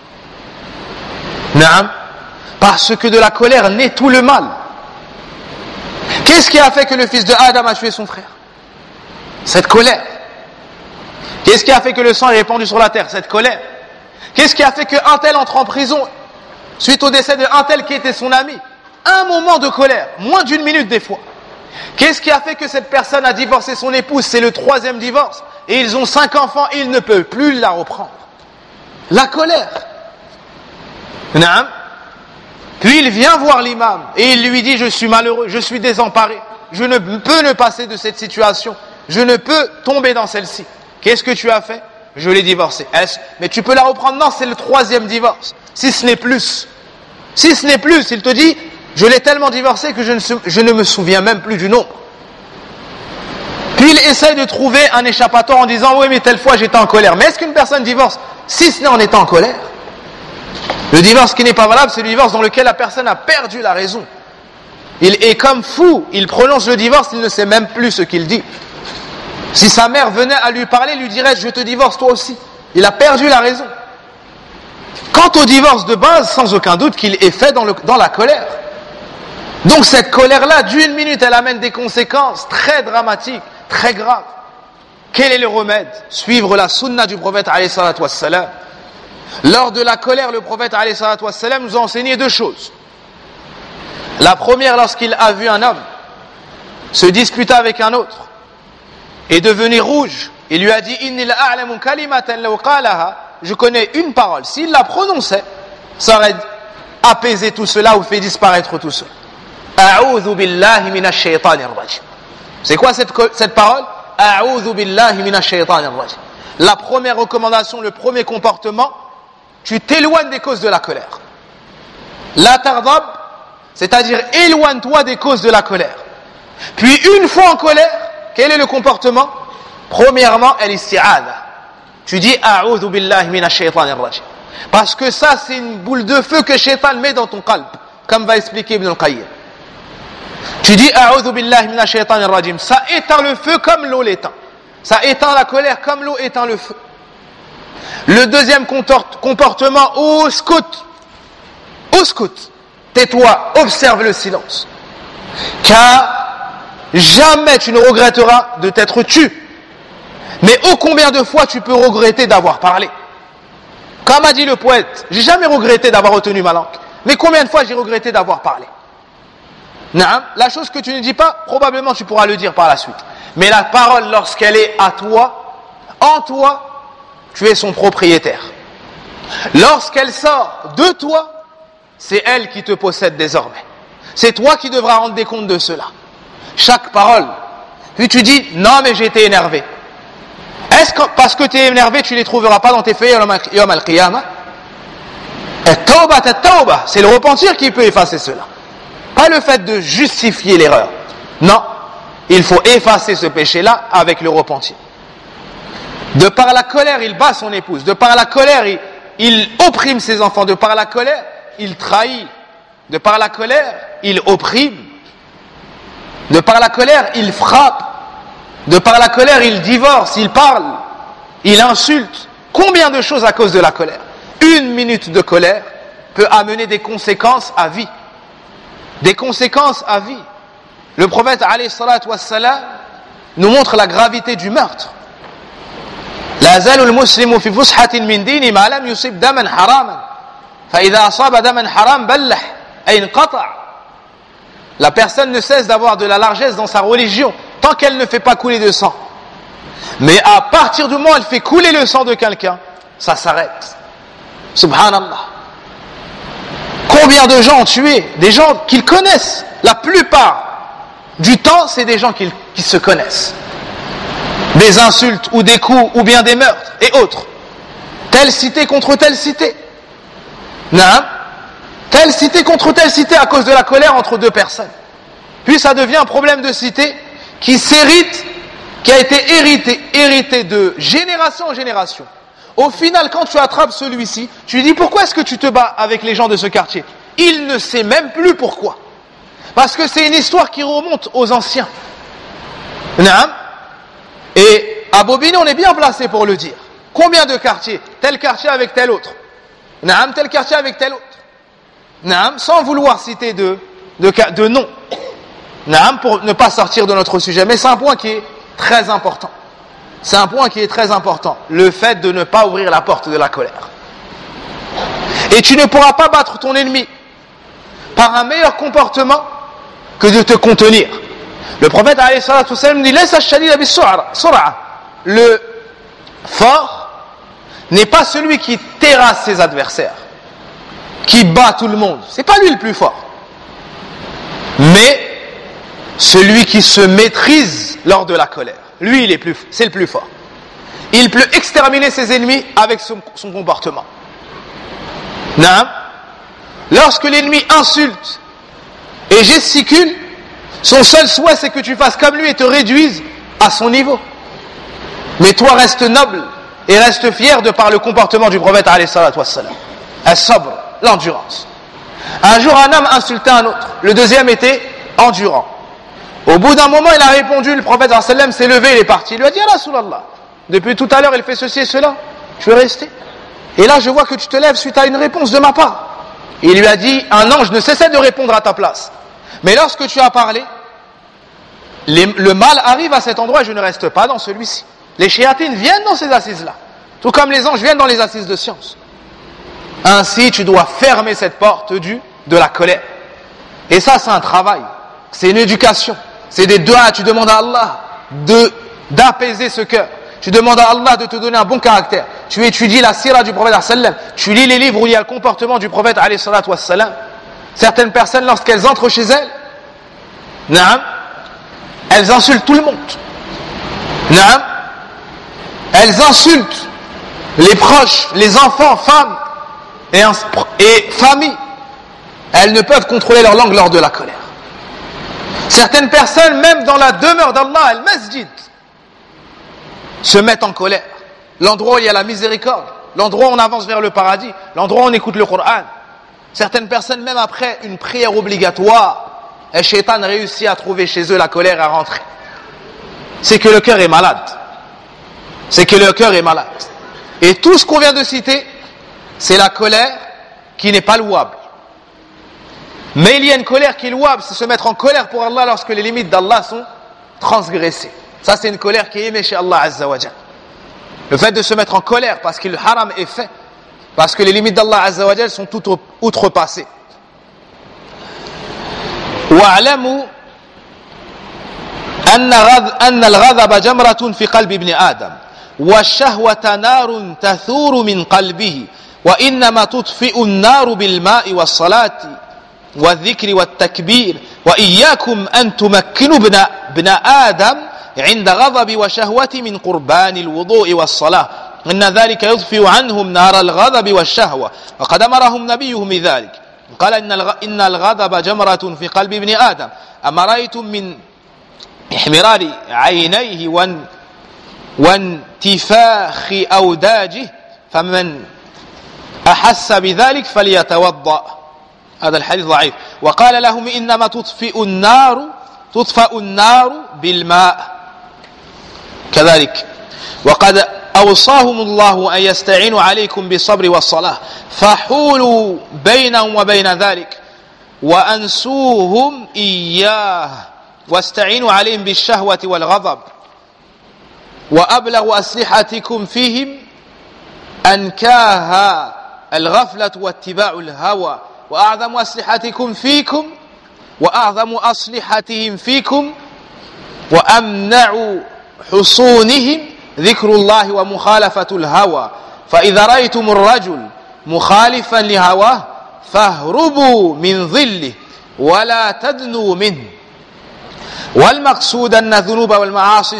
Naam. Parce que de la colère naît tout le mal. Qu'est-ce qui a fait que le fils de Adam a tué son frère? Cette colère. Qu'est-ce qui a fait que le sang est répandu sur la terre? Cette colère. Qu'est-ce qui a fait qu'un tel entre en prison suite au décès d'un tel qui était son ami? Un moment de colère, moins d'une minute des fois. Qu'est-ce qui a fait que cette personne a divorcé son épouse? C'est le 3e divorce. Et ils ont 5 enfants et ils ne peuvent plus la reprendre. La colère. Naam. Puis il vient voir l'imam et il lui dit: je suis malheureux, je suis désemparé, je ne peux ne passer de cette situation, je ne peux tomber dans celle-ci. Qu'est-ce que tu as fait? Je l'ai divorcée. Mais tu peux la reprendre? Non, c'est le 3e divorce. Si ce n'est plus. Si ce n'est plus, il te dit: je l'ai tellement divorcée que je ne me souviens même plus du nombre. Puis il essaye de trouver un échappatoire en disant: oui, mais telle fois j'étais en colère. Mais est-ce qu'une personne divorce si ce n'est en étant en colère? Le divorce qui n'est pas valable, c'est le divorce dans lequel la personne a perdu la raison. Il est comme fou, il prononce le divorce, il ne sait même plus ce qu'il dit. Si sa mère venait à lui parler, lui dirait: je te divorce toi aussi. Il a perdu la raison. Quant au divorce de base, sans aucun doute qu'il est fait dans la colère. Donc cette colère-là, d'une minute, elle amène des conséquences très dramatiques très grave. Quel est le remède? Suivre la sunna du prophète alayhi salatu wassalam. Lors de la colère, le prophète alayhi salatu wassalam nous a enseigné deux choses. La première, lorsqu'il a vu un homme se disputer avec un autre et devenir rouge, il lui a dit inni la'alamu kalimatan law qalaha, je connais une parole, s'il la prononçait, ça aurait apaisé tout cela ou fait disparaître tout cela. A'udhu billahi minash shaytanir rajim. C'est quoi cette parole? A'udhu billahi minash shaytanir rajim. La première recommandation, le premier comportement, tu t'éloignes des causes de la colère. La tardab, c'est-à-dire éloigne-toi des causes de la colère. Puis une fois en colère, quel est le comportement? Premièrement, al-isti'adha. Tu dis a'udhu billahi minash shaytanir rajim. Parce que ça, c'est une boule de feu que Shaitan met dans ton qalb, comme va expliquer Ibn al-Qayyim. Tu dis a'udhu billahi minash shaytanir rajim. Ça éteint le feu comme l'eau l'éteint. Ça éteint la colère comme l'eau éteint le feu. Le deuxième comportement, uskut. Uskut. Tais-toi, observe le silence. Car jamais tu ne regretteras de t'être tu. Mais ô combien de fois tu peux regretter d'avoir parlé. Comme a dit le poète, j'ai jamais regretté d'avoir retenu ma langue. Mais combien de fois j'ai regretté d'avoir parlé? Naam, la chose que tu ne dis pas, probablement tu pourras le dire par la suite. Mais la parole, lorsqu'elle est à toi, en toi, tu es son propriétaire. Lorsqu'elle sort de toi, c'est elle qui te possède désormais. C'est toi qui devras rendre des comptes de cela. Chaque parole. Puis tu dis, non mais j'ai été énervé. Est-ce que parce que tu es énervé, tu ne les trouveras pas dans tes feuilles yawm al-qiyamah? At-tawbah, c'est le repentir qui peut effacer cela. Pas le fait de justifier l'erreur. Non, il faut effacer ce péché-là avec le repentir. De par la colère, il bat son épouse. De par la colère, il opprime ses enfants. De par la colère, il trahit. De par la colère, il opprime. De par la colère, il frappe. De par la colère, il divorce, il parle, il insulte. Combien de choses à cause de la colère? Une minute de colère peut amener des conséquences à vie. Des conséquences à vie. Le prophète alayhi salatu wassalam nous montre la gravité du meurtre. La zalu al-muslimu fi fushatin min dini ma lam yusib daman haraman. Fa idha asaba daman haram ballah ay inqata'. La personne ne cesse d'avoir de la largesse dans sa religion tant qu'elle ne fait pas couler de sang. Mais à partir du moment où elle fait couler le sang de quelqu'un, ça s'arrête. Subhanallah. Combien de gens ont tué? Des gens qu'ils connaissent. La plupart du temps, c'est des gens qui se connaissent. Des insultes ou des coups ou bien des meurtres et autres. Telle cité contre telle cité. Naam. Telle cité contre telle cité à cause de la colère entre deux personnes. Puis ça devient un problème de cité qui s'hérite, qui a été hérité de génération en génération. Au final, quand tu attrapes celui-ci, tu lui dis pourquoi est-ce que tu te bats avec les gens de ce quartier? Il ne sait même plus pourquoi. Parce que c'est une histoire qui remonte aux anciens. Naam. Et à Bobigny, on est bien placé pour le dire. Combien de quartiers? Tel quartier avec tel autre. Naam, tel quartier avec tel autre. Naam, sans vouloir citer de nom. Naam, pour ne pas sortir de notre sujet. Mais c'est un point qui est très important. C'est un point qui est très important. Le fait de ne pas ouvrir la porte de la colère. Et tu ne pourras pas battre ton ennemi par un meilleur comportement que de te contenir. Le prophète alayhi salatu wassalam dit laysa ash-shadid bis-sur'a. Le fort n'est pas celui qui terrasse ses adversaires, qui bat tout le monde. C'est pas lui le plus fort. Mais celui qui se maîtrise lors de la colère. Lui, c'est le plus fort. Il peut exterminer ses ennemis avec son comportement. Naam. Lorsque l'ennemi insulte et gesticule, son seul souhait c'est que tu fasses comme lui et te réduises à son niveau. Mais toi reste noble et reste fier de par le comportement du prophète alayhi salatu wassalam. As-sabr, l'endurance. Un jour un homme insultait un autre, le deuxième était endurant. Au bout d'un moment il a répondu, le prophète alayhi sallam s'est levé, il est parti. Il lui a dit, ah Rasulallah, depuis tout à l'heure il fait ceci et cela, je vais rester. Et là je vois que tu te lèves suite à une réponse de ma part. Et il lui a dit, un ange ne cessait de répondre à ta place. Mais lorsque tu as parlé, le mal arrive à cet endroit et je ne reste pas dans celui-ci. Les shéatines viennent dans ces assises-là, tout comme les anges viennent dans les assises de science. Ainsi, tu dois fermer cette porte de la colère. Et ça, c'est un travail, c'est une éducation, c'est des doigts. Tu demandes à Allah d'apaiser ce cœur. Tu demandes à Allah de te donner un bon caractère. Tu étudies la sira du prophète sallam. Tu lis les livres où il y a le comportement du prophète alayhi salatu wassalam. Certaines personnes, lorsqu'elles entrent chez elles, elles insultent tout le monde. Elles insultent les proches, les enfants, femmes et familles. Elles ne peuvent contrôler leur langue lors de la colère. Certaines personnes, même dans la demeure d'Allah, al-masjid, se mettent en colère. L'endroit où il y a la miséricorde, l'endroit où on avance vers le paradis, l'endroit où on écoute le Coran. Certaines personnes, même après une prière obligatoire, le shaitan réussit à trouver chez eux la colère et à rentrer. C'est que le cœur est malade. C'est que le cœur est malade. Et tout ce qu'on vient de citer, c'est la colère qui n'est pas louable. Mais il y a une colère qui est louable, c'est se mettre en colère pour Allah lorsque les limites d'Allah sont transgressées. Ça, c'est une colère qui est aimée chez Allah Azza wa Jal. Le fait de se mettre en colère parce que le haram est fait, parce que les limites d'Allah Azza wa Jal sont toutes outrepassées. وَاعْلَمُوا أن الغضب جمرة في قلب ابن آدم والشهوة نار تثور من قلبه وإنما تطفئ النار بالماء والصلاة والذكر والتكبير وإياكم أن تمكنوا ابن آدم عند غضب وشهوة من قربان الوضوء والصلاة إن ذلك يطفئ عنهم نار الغضب والشهوة وقد أمرهم نبيهم بذلك قال إن الغضب جمرة في قلب ابن آدم أما رأيتم من احمرار عينيه وانتفاخ أوداجه فمن أحس بذلك فليتوضأ. هذا الحديث ضعيف. وقال لهم إنما تطفأ النار بالماء كذلك وقد أوصاهم الله أن يستعينوا عليكم بالصبر والصلاة فحولوا بينهم وبين ذلك وأنسوهم إياه واستعينوا عليهم بالشهوة والغضب وأبلغ أسلحتكم فيهم أنكاها الغفلة واتباع الهوى وأعظم أسلحتكم فيكم وأعظم أسلحتهم فيكم وأمنع حصونهم ذكر الله ومخالفة الهوى فإذا رأيتم الرجل مخالفا لهواه فاهربوا من ظله ولا تدنوا منه والمقصود أن الذنوب والمعاصي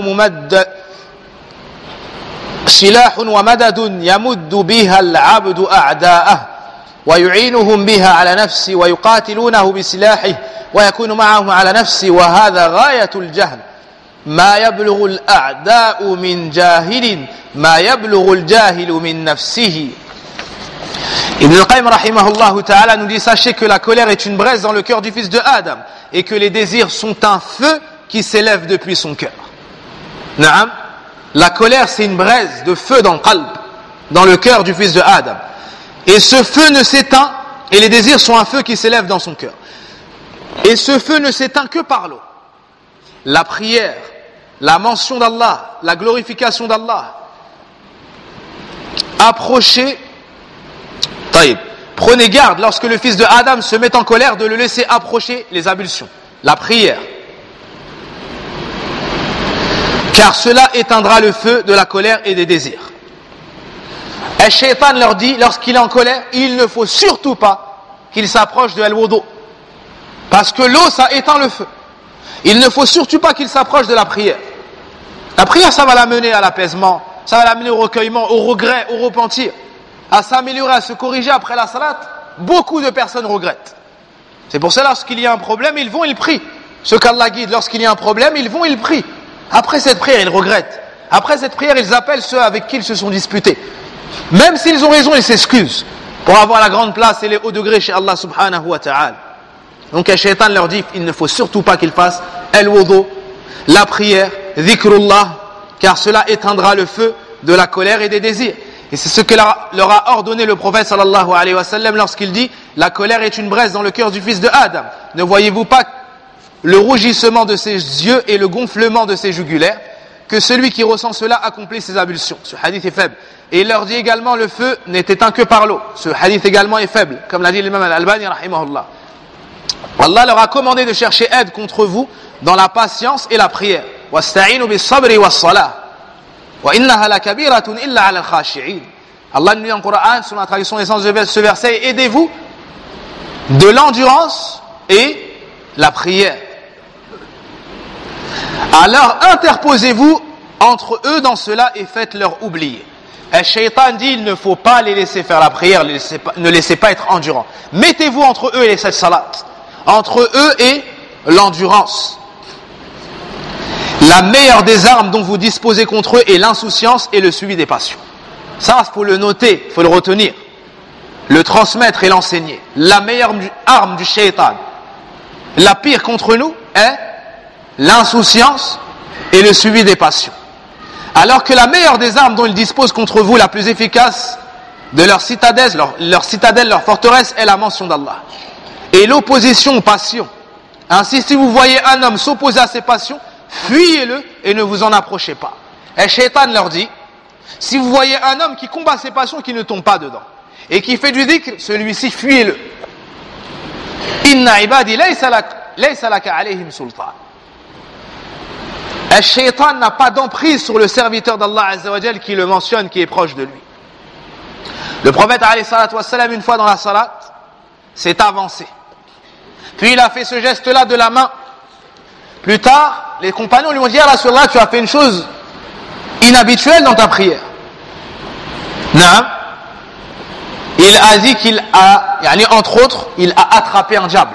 سلاح ومدد يمد بها العبد أعداءه ويعينهم بها على نفسه ويقاتلونه بسلاحه ويكون معهم على نفسه وهذا غاية الجهل ما يبلغ الأعداء من جاهل ما يبلغ الجاهل من نفسه. Ibn al-Qayyim rahimahullah ta'ala nous dit sachez que la colère est une braise dans le cœur du fils de Adam et que les désirs sont un feu qui s'élève depuis son cœur. Naam, la colère c'est une braise de feu dans le qalb, dans le cœur du fils de Adam. Et ce feu ne s'éteint, et les désirs sont un feu qui s'élève dans son cœur. Et ce feu ne s'éteint que par l'eau. La prière, la mention d'Allah, la glorification d'Allah. Approchez. Taïb. Prenez garde lorsque le fils de Adam se met en colère de le laisser approcher les ablutions, la prière. Car cela éteindra le feu de la colère et des désirs. Et Shaitan leur dit, lorsqu'il est en colère, il ne faut surtout pas qu'il s'approche de al-wudu. Parce que l'eau, ça éteint le feu. Il ne faut surtout pas qu'il s'approche de la prière. La prière, ça va l'amener à l'apaisement, ça va l'amener au recueillement, au regret, au repentir, à s'améliorer, à se corriger après la salat. Beaucoup de personnes regrettent. C'est pour ça, lorsqu'il y a un problème, ils vont, ils prient. Ceux qu'Allah guide, lorsqu'il y a un problème, ils vont, ils prient. Après cette prière, ils regrettent. Après cette prière, ils appellent ceux avec qui ils se sont disputés. Même s'ils ont raison, ils s'excusent pour avoir la grande place et les hauts degrés chez Allah subhanahu wa ta'ala. Donc un shaitan leur dit, il ne faut surtout pas qu'ils fassent al-wudu, la prière, dhikrullah, car cela éteindra le feu de la colère et des désirs. Et c'est ce que leur a ordonné le prophète sallallahu alayhi wa sallam lorsqu'il dit, la colère est une braise dans le cœur du fils de Adam. Ne voyez-vous pas le rougissement de ses yeux et le gonflement de ses jugulaires, que celui qui ressent cela accomplit ses ablutions. Ce hadith est faible. Et il leur dit également, le feu n'est éteint que par l'eau. Ce hadith également est faible, comme l'a dit l'imam al-Albani, rahimahullah. Allah leur a commandé de chercher aide contre vous dans la patience et la prière. وَاسْتَعِينُوا بِالصَّبْرِ وَالصَّلَاةِ وَإِنَّهَا لَكَبِيرَةٌ إِلَّا عَلَى الْخَاشِعِينَ. Allah nous dit en Coran, sur la traduction des sens de ce verset, aidez-vous de l'endurance et la prière. Alors interposez-vous entre eux dans cela et faites-leur oublier. Et Shaitan dit, il ne faut pas les laisser faire la prière, ne laissez pas être endurants. Mettez-vous entre eux et les 7 salats, entre eux et l'endurance. La meilleure des armes dont vous disposez contre eux est l'insouciance et le suivi des passions. Ça, il faut le noter, il faut le retenir, le transmettre et l'enseigner. La meilleure arme du Shaitan, la pire contre nous, est l'insouciance et le suivi des passions. Alors que la meilleure des armes dont ils disposent contre vous, la plus efficace de leur citadelle, leur forteresse, est la mention d'Allah. Et l'opposition aux passions. Ainsi, si vous voyez un homme s'opposer à ses passions, fuyez-le et ne vous en approchez pas. Et Shaitan leur dit, si vous voyez un homme qui combat ses passions, qui ne tombe pas dedans, et qui fait du dhikr, celui-ci, fuyez-le. Inna ibadi laysa laka alayhim sultan. Le Shaitan n'a pas d'emprise sur le serviteur d'Allah Azza wa Jal qui le mentionne, qui est proche de lui. Le prophète alayhi salatu wassalam, une fois dans la salat, s'est avancé. Puis il a fait ce geste-là de la main. Plus tard, les compagnons lui ont dit, ya Rasulallah, tu as fait une chose inhabituelle dans ta prière. Non. Il a dit qu'il a, entre autres, il a attrapé un diable.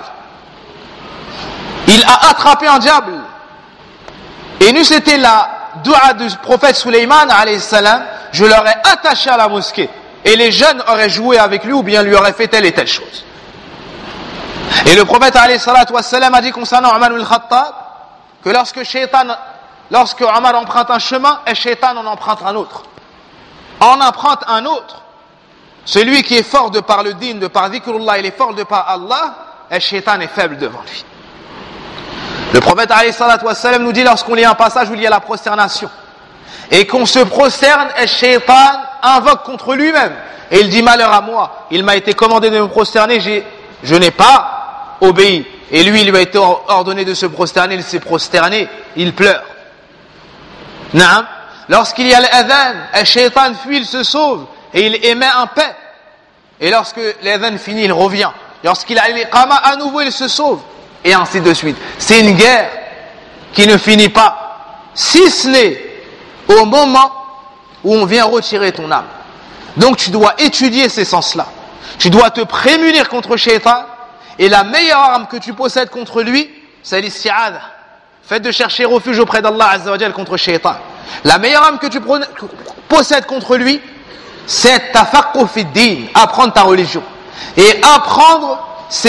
Il a attrapé un diable. Et nous, c'était la dua du prophète Sulayman, alayhi salam, je l'aurais attaché à la mosquée. Et les jeunes auraient joué avec lui ou bien lui auraient fait telle et telle chose. Et le prophète, alayhi salatu wassalam, a dit concernant Omar al-Khattab, que lorsque Omar emprunte un chemin, et Shaitan en emprunte un autre. En emprunte un autre. Celui qui est fort de par le din, de par dhikrullah, il est fort de par Allah, et Shaitan est faible devant lui. Le prophète alayhi salatu wassalam nous dit, lorsqu'on lit un passage où il y a la prosternation et qu'on se prosterne, et Shaitan invoque contre lui-même et il dit, malheur à moi, il m'a été commandé de me prosterner, je n'ai pas obéi, et lui il lui a été ordonné de se prosterner, il s'est prosterné, il pleure. Naam. Lorsqu'il y a l'adhan, et Shaitan fuit, il se sauve et il émet un paix, et lorsque l'adhan finit, il revient. Lorsqu'il a l'iqama, à nouveau il se sauve, et ainsi de suite. C'est une guerre qui ne finit pas, si ce n'est au moment où on vient retirer ton âme. Donc tu dois étudier ces sens-là. Tu dois te prémunir contre Shaitan, et la meilleure arme que tu possèdes contre lui, c'est l'isti'adha. Faites de chercher refuge auprès d'Allah Azza wa Jal contre Shaitan. La meilleure arme que tu possèdes contre lui, c'est tafaqquh fi din, apprendre ta religion. Et apprendre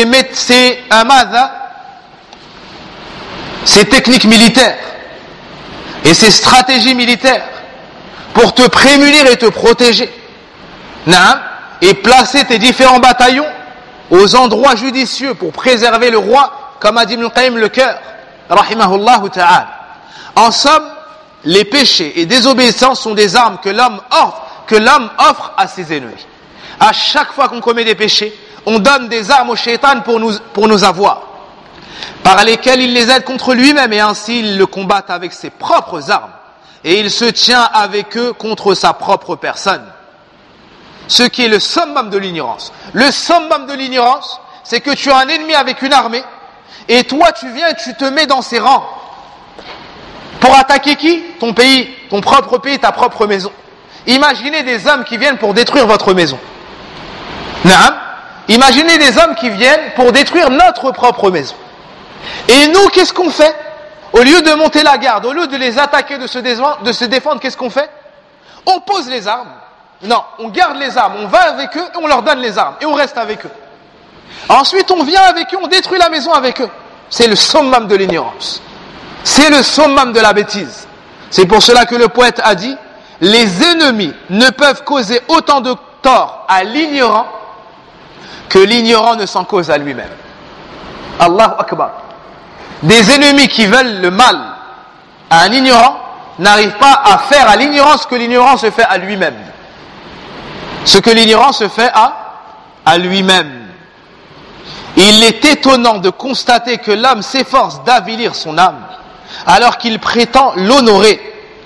ces techniques militaires et ces stratégies militaires pour te prémunir et te protéger. Naam. Et placer tes différents bataillons aux endroits judicieux pour préserver le roi, comme a dit Ibn al-Qayyim, le cœur, rahimahullahu ta'ala. En somme, les péchés et désobéissances sont des armes que l'homme offre à ses ennemis. À chaque fois qu'on commet des péchés, on donne des armes au shaitan pour nous avoir, par lesquelles il les aide contre lui-même, et ainsi il le combat avec ses propres armes, et il se tient avec eux contre sa propre personne. Ce qui est le summum de l'ignorance. Le summum de l'ignorance, c'est que tu as un ennemi avec une armée, et toi tu viens et tu te mets dans ses rangs. Pour attaquer qui? Ton pays, ton propre pays, ta propre maison. Imaginez des hommes qui viennent pour détruire votre maison. Naam. Imaginez des hommes qui viennent pour détruire notre propre maison. Et nous, qu'est-ce qu'on fait? Au lieu de monter la garde, au lieu de les attaquer, de se défendre, qu'est-ce qu'on fait? On pose les armes. Non, on garde les armes, on va avec eux et on leur donne les armes et on reste avec eux. Ensuite, on vient avec eux, on détruit la maison avec eux. C'est le summum de l'ignorance. C'est le summum de la bêtise. C'est pour cela que le poète a dit, les ennemis ne peuvent causer autant de tort à l'ignorant que l'ignorant ne s'en cause à lui-même. Allahu Akbar. des ennemis qui veulent le mal à un ignorant n'arrivent pas à faire à l'ignorant ce que l'ignorant se fait à lui-même. Ce que l'ignorant se fait à lui-même. Il est étonnant de constater que l'homme s'efforce d'avilir son âme alors qu'il prétend l'honorer.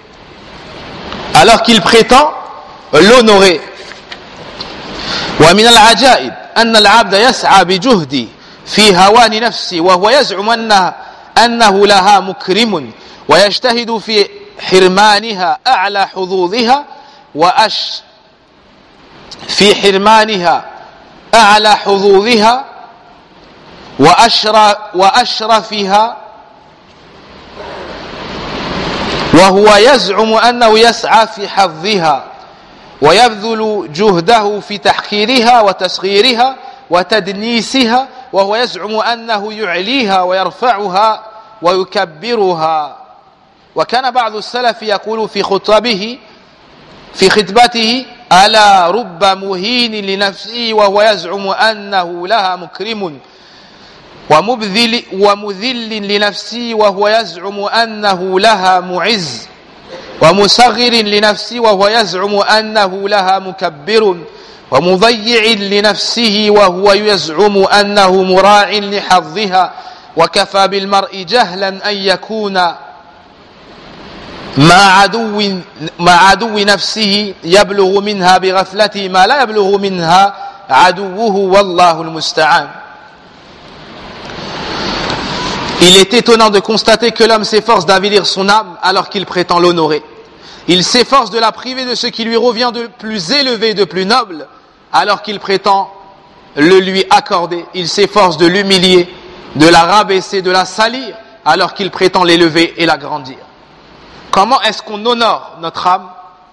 Alors qu'il prétend l'honorer. ومن العجائب أن العبد يسعى بجهده في هوان نفسه وهو يزعم أنه لها مكرم ويجتهد في حرمانها أعلى حظوظها في حرمانها أعلى حظوظها وأشرفها وهو يزعم أنه يسعى في حظها ويبذل جهده في تحقيرها وتصغيرها وتدنيسها وهو يزعم أنه يعليها ويرفعها ويكبرها. وكان بعض السلف يقول في خطبته ألا رب مهين لنفسه وهو يزعم أنه لها مكرم ومذل لنفسه وهو يزعم أنه لها معز ومصغر لنفسه وهو يزعم أنه لها مكبر ومضيع لنفسه وهو يزعم أنه مراع لحظها وكفى بالمرء جهلا أن يكون مع عدو نفسه يبلغ منها بغفلته ما لا يبلغ منها عدوه والله المستعان. Il est étonnant de constater que l'homme s'efforce d'avilir son âme alors qu'il prétend l'honorer. Il s'efforce de la priver de ce qui lui revient de plus élevé, de plus noble, alors qu'il prétend le lui accorder. Il s'efforce de l'humilier, de la rabaisser, de la salir, alors qu'il prétend l'élever et l'agrandir. Comment est-ce qu'on honore notre âme?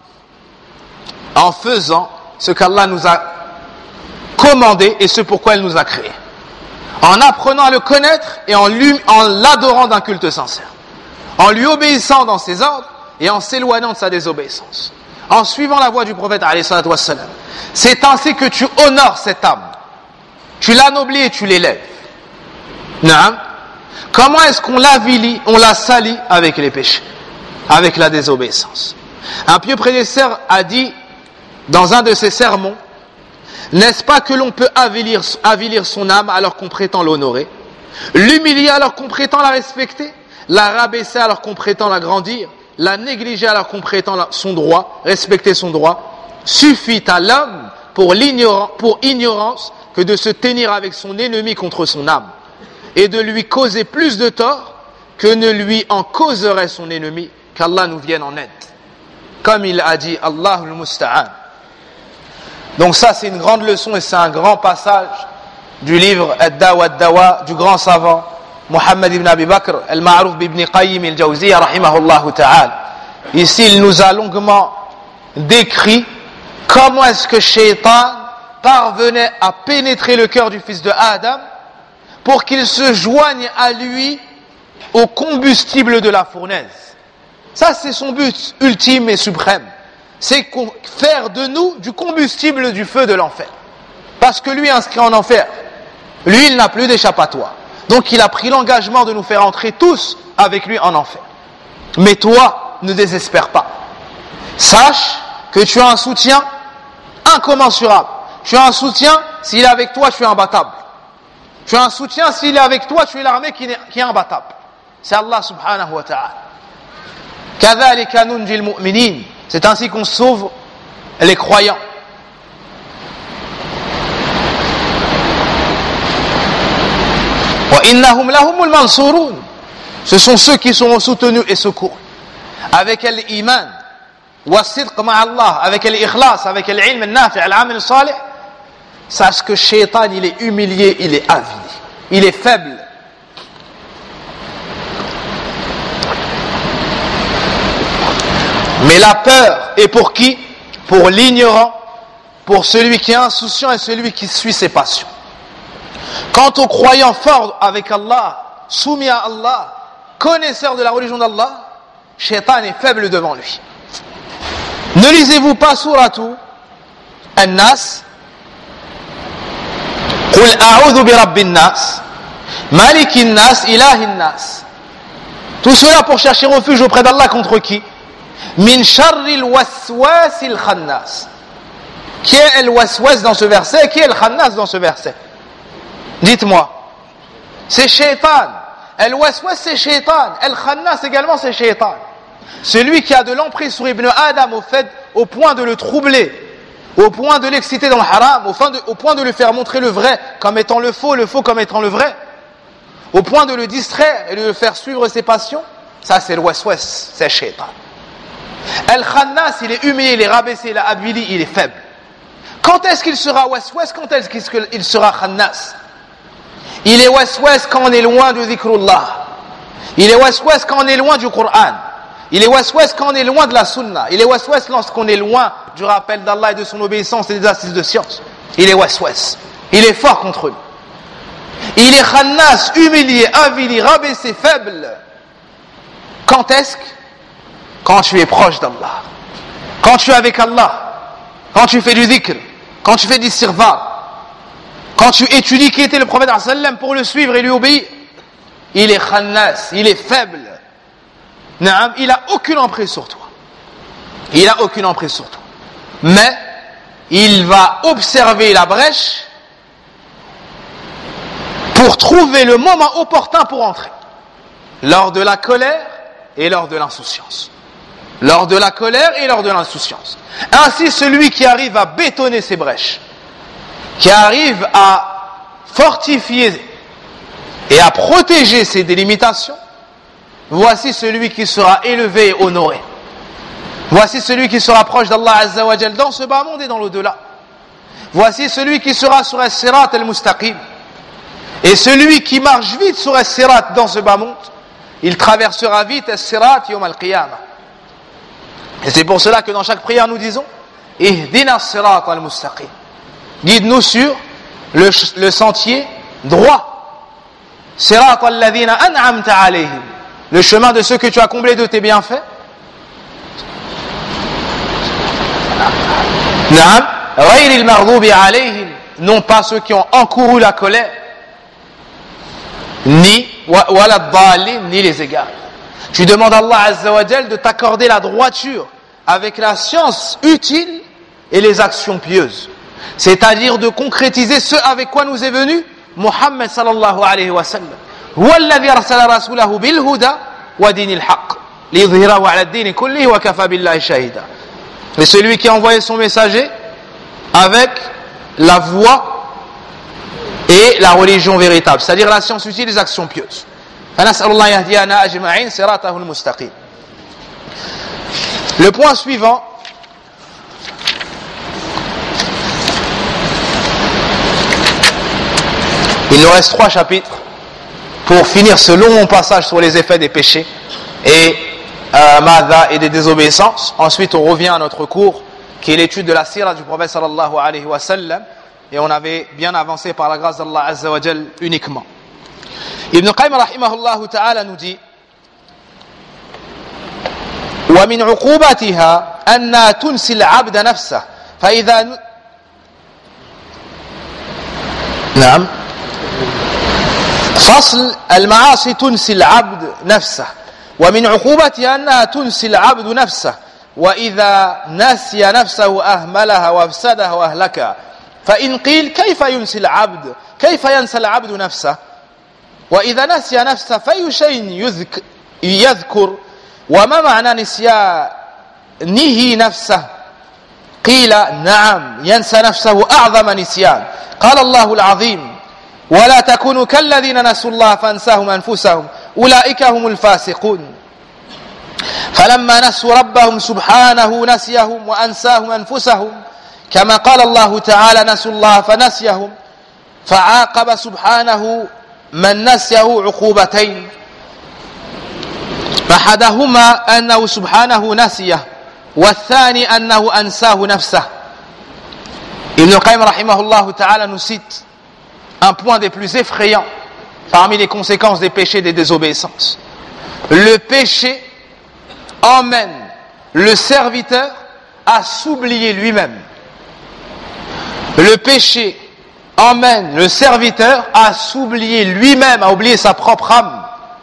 En faisant ce qu'Allah nous a commandé et ce pourquoi elle nous a créés. En apprenant à le connaître et en l'adorant d'un culte sincère. En lui obéissant dans ses ordres et en s'éloignant de sa désobéissance. En suivant la voie du prophète alayhi salatu wassalam. C'est ainsi que tu honores cette âme. Tu l'anoblis et tu l'élèves. Non. Comment est-ce qu'on l'avilit, on la salit avec les péchés, avec la désobéissance? Un pieux prédécesseur a dit dans un de ses sermons: n'est-ce pas que l'on peut avilir son âme alors qu'on prétend l'honorer, l'humilier alors qu'on prétend la respecter, la rabaisser alors qu'on prétend la grandir, la négliger alors qu'on prétend son droit, respecter son droit? Suffit à l'homme pour ignorance que de se tenir avec son ennemi contre son âme et de lui causer plus de tort que ne lui en causerait son ennemi. Qu'Allah nous vienne en aide. Comme il a dit, Allahul Musta'an. Donc ça, c'est une grande leçon et c'est un grand passage du livre Ad-Dawa Ad-Dawa du grand savant Muhammad ibn Abi Bakr al-Ma'ruf ibn Qayyim al-Jawziyya rahimahullah ta'ala. Ici, il nous a longuement décrit comment est-ce que Shaitan parvenait à pénétrer le cœur du fils de Adam pour qu'il se joigne à lui au combustible de la fournaise. Ça, c'est son but ultime et suprême. C'est faire de nous du combustible du feu de l'enfer. Parce que lui est inscrit en enfer. Lui, il n'a plus d'échappatoire. Donc, il a pris l'engagement de nous faire entrer tous avec lui en enfer. Mais toi, ne désespère pas. Sache que tu as un soutien incommensurable. Tu as un soutien, s'il est avec toi, tu es imbattable. Tu as un soutien, s'il est avec toi, tu es l'armée qui est imbattable. C'est Allah subhanahu wa ta'ala. Kadhalika nunjil mu'minin. C'est ainsi qu'on sauve les croyants. Wa innahum lahumul mansurun. Ce sont ceux qui seront soutenus et secourus. Avec l'iman, wa sidq ma'a Allah, avec l'ikhlas, avec l'ilm al-nafi', al-amal salih. Sache que Shaitan, il est humilié, il est avili, il est faible. Mais la peur est pour qui? Pour l'ignorant, pour celui qui est insouciant et celui qui suit ses passions. Quant aux croyants forts avec Allah, soumis à Allah, connaisseurs de la religion d'Allah, Shaitan est faible devant lui. Ne lisez-vous pas suratu An-Nas, Qul a'udhu bi rabbin nas, Malikin nas, ilahin nas. Tout cela pour chercher refuge auprès d'Allah contre qui? Min sharril waswasil khannas. Qui est el waswas dans ce verset? Qui est el khannas dans ce verset? Dites-moi. C'est shaitan. El waswas c'est shaitan. El khannas également c'est shaitan. Celui qui a de l'emprise sur Ibn Adam au point de le troubler, au point de l'exciter dans le haram, au point de lui faire montrer le vrai comme étant le faux comme étant le vrai, au point de le distraire et de le faire suivre ses passions, ça c'est le waswas, c'est shaitan. El khannas, il est humilié, il est rabaissé, il est abili, il est faible. Quand est-ce qu'il sera waswas? Quand est-ce qu'il sera khannas? Il est waswas quand on est loin de dhikrullah. Il est waswas quand on est loin du Coran. Il est waswas quand on est loin de la sunna. Il est waswas lorsqu'on est loin du rappel d'Allah et de son obéissance et des assises de science. Il est waswas. Il est fort contre lui. Il est khannas, humilié, avili, rabaissé, faible. Quand est-ce que? Quand tu es proche d'Allah. Quand tu es avec Allah. Quand tu fais du dhikr. Quand tu fais du sirva. Quand tu étudies qui était le prophète sallam pour le suivre et lui obéir. Il est khannas, il est faible. Il n'a aucune emprise sur toi. Il n'a aucune emprise sur toi. Mais il va observer la brèche pour trouver le moment opportun pour entrer. Lors de la colère et lors de l'insouciance. Lors de la colère et lors de l'insouciance. Ainsi, celui qui arrive à bétonner ces brèches, qui arrive à fortifier et à protéger ses délimitations, voici celui qui sera élevé et honoré. Voici celui qui sera proche d'Allah Azza wa Jal dans ce bas monde et dans l'au-delà. Voici celui qui sera sur as-sirat al-mustaqim. Et celui qui marche vite sur as-sirat dans ce bas monde, il traversera vite as-sirat yawm al-qiyamah. Et c'est pour cela que dans chaque prière nous disons Ihdina as-sirat al-mustaqim. Guide-nous sur le sentier droit. Sirat alladhina an'amta alayhim. Le chemin de ceux que tu as comblés de tes bienfaits. Na'am, ghayril maghdubi alayhim, non pas ceux qui ont encouru la colère, ni wala dhalin, ni les égarés. Tu demandes à Allah Azza wa Jal de t'accorder la droiture avec la science utile et les actions pieuses. C'est-à-dire de concrétiser ce avec quoi nous est venu Muhammad sallallahu alayhi wa sallam. هو الذي أرسل رسوله بالهدى ودين الحق ليظهره على الدين كله وكفى بالله شهيدا. Et celui qui a envoyé son messager avec la voie et la religion véritable, c'est-à-dire la science utile et les actions pieuses. فنسأل الله يهدينا أجمعين صراطه المستقيم. Le point suivant, il nous reste 3 chapitres pour finir ce long passage sur les effets des péchés et madha et des désobéissances. Ensuite on revient à notre cours qui est l'étude de la sira du prophète sallallahu alayhi wa sallam, et on avait bien avancé par la grâce d'Allah Azza wa Jal uniquement. Ibn Qayyim rahimahullah ta'ala nous dit ومن عقوبتها أنها تنسي العبد نفسه فإذا نعم فصل المعاصي تنسي العبد نفسه ومن عقوبتها أنها تنسي العبد نفسه وإذا نسي نفسه أهملها وأفسدها وأهلكها فإن قيل كيف ينسي العبد كيف ينسى العبد نفسه وإذا نسي نفسه فأي شيء يذكر وما معنى نسيانه نفسه قيل نعم ينسى نفسه أعظم نسيان قال الله العظيم ولا تكونوا كالذين نسوا الله فانساهم أنفسهم أولئك هم الفاسقون فلما نسوا ربهم سبحانه نسيهم وأنساهم أنفسهم كما قال الله تعالى نسوا الله فنسيهم فعاقب سبحانه من نسيه عقوبتين أحدهما أنه سبحانه نسيه والثاني أنه أنساه نفسه. Ibn Qayyim rahimahullah ta'ala nous cite un point des plus effrayants parmi les conséquences des péchés et des désobéissances. Le péché emmène le serviteur à s'oublier lui-même. Le péché emmène le serviteur à s'oublier lui-même, à oublier sa propre âme.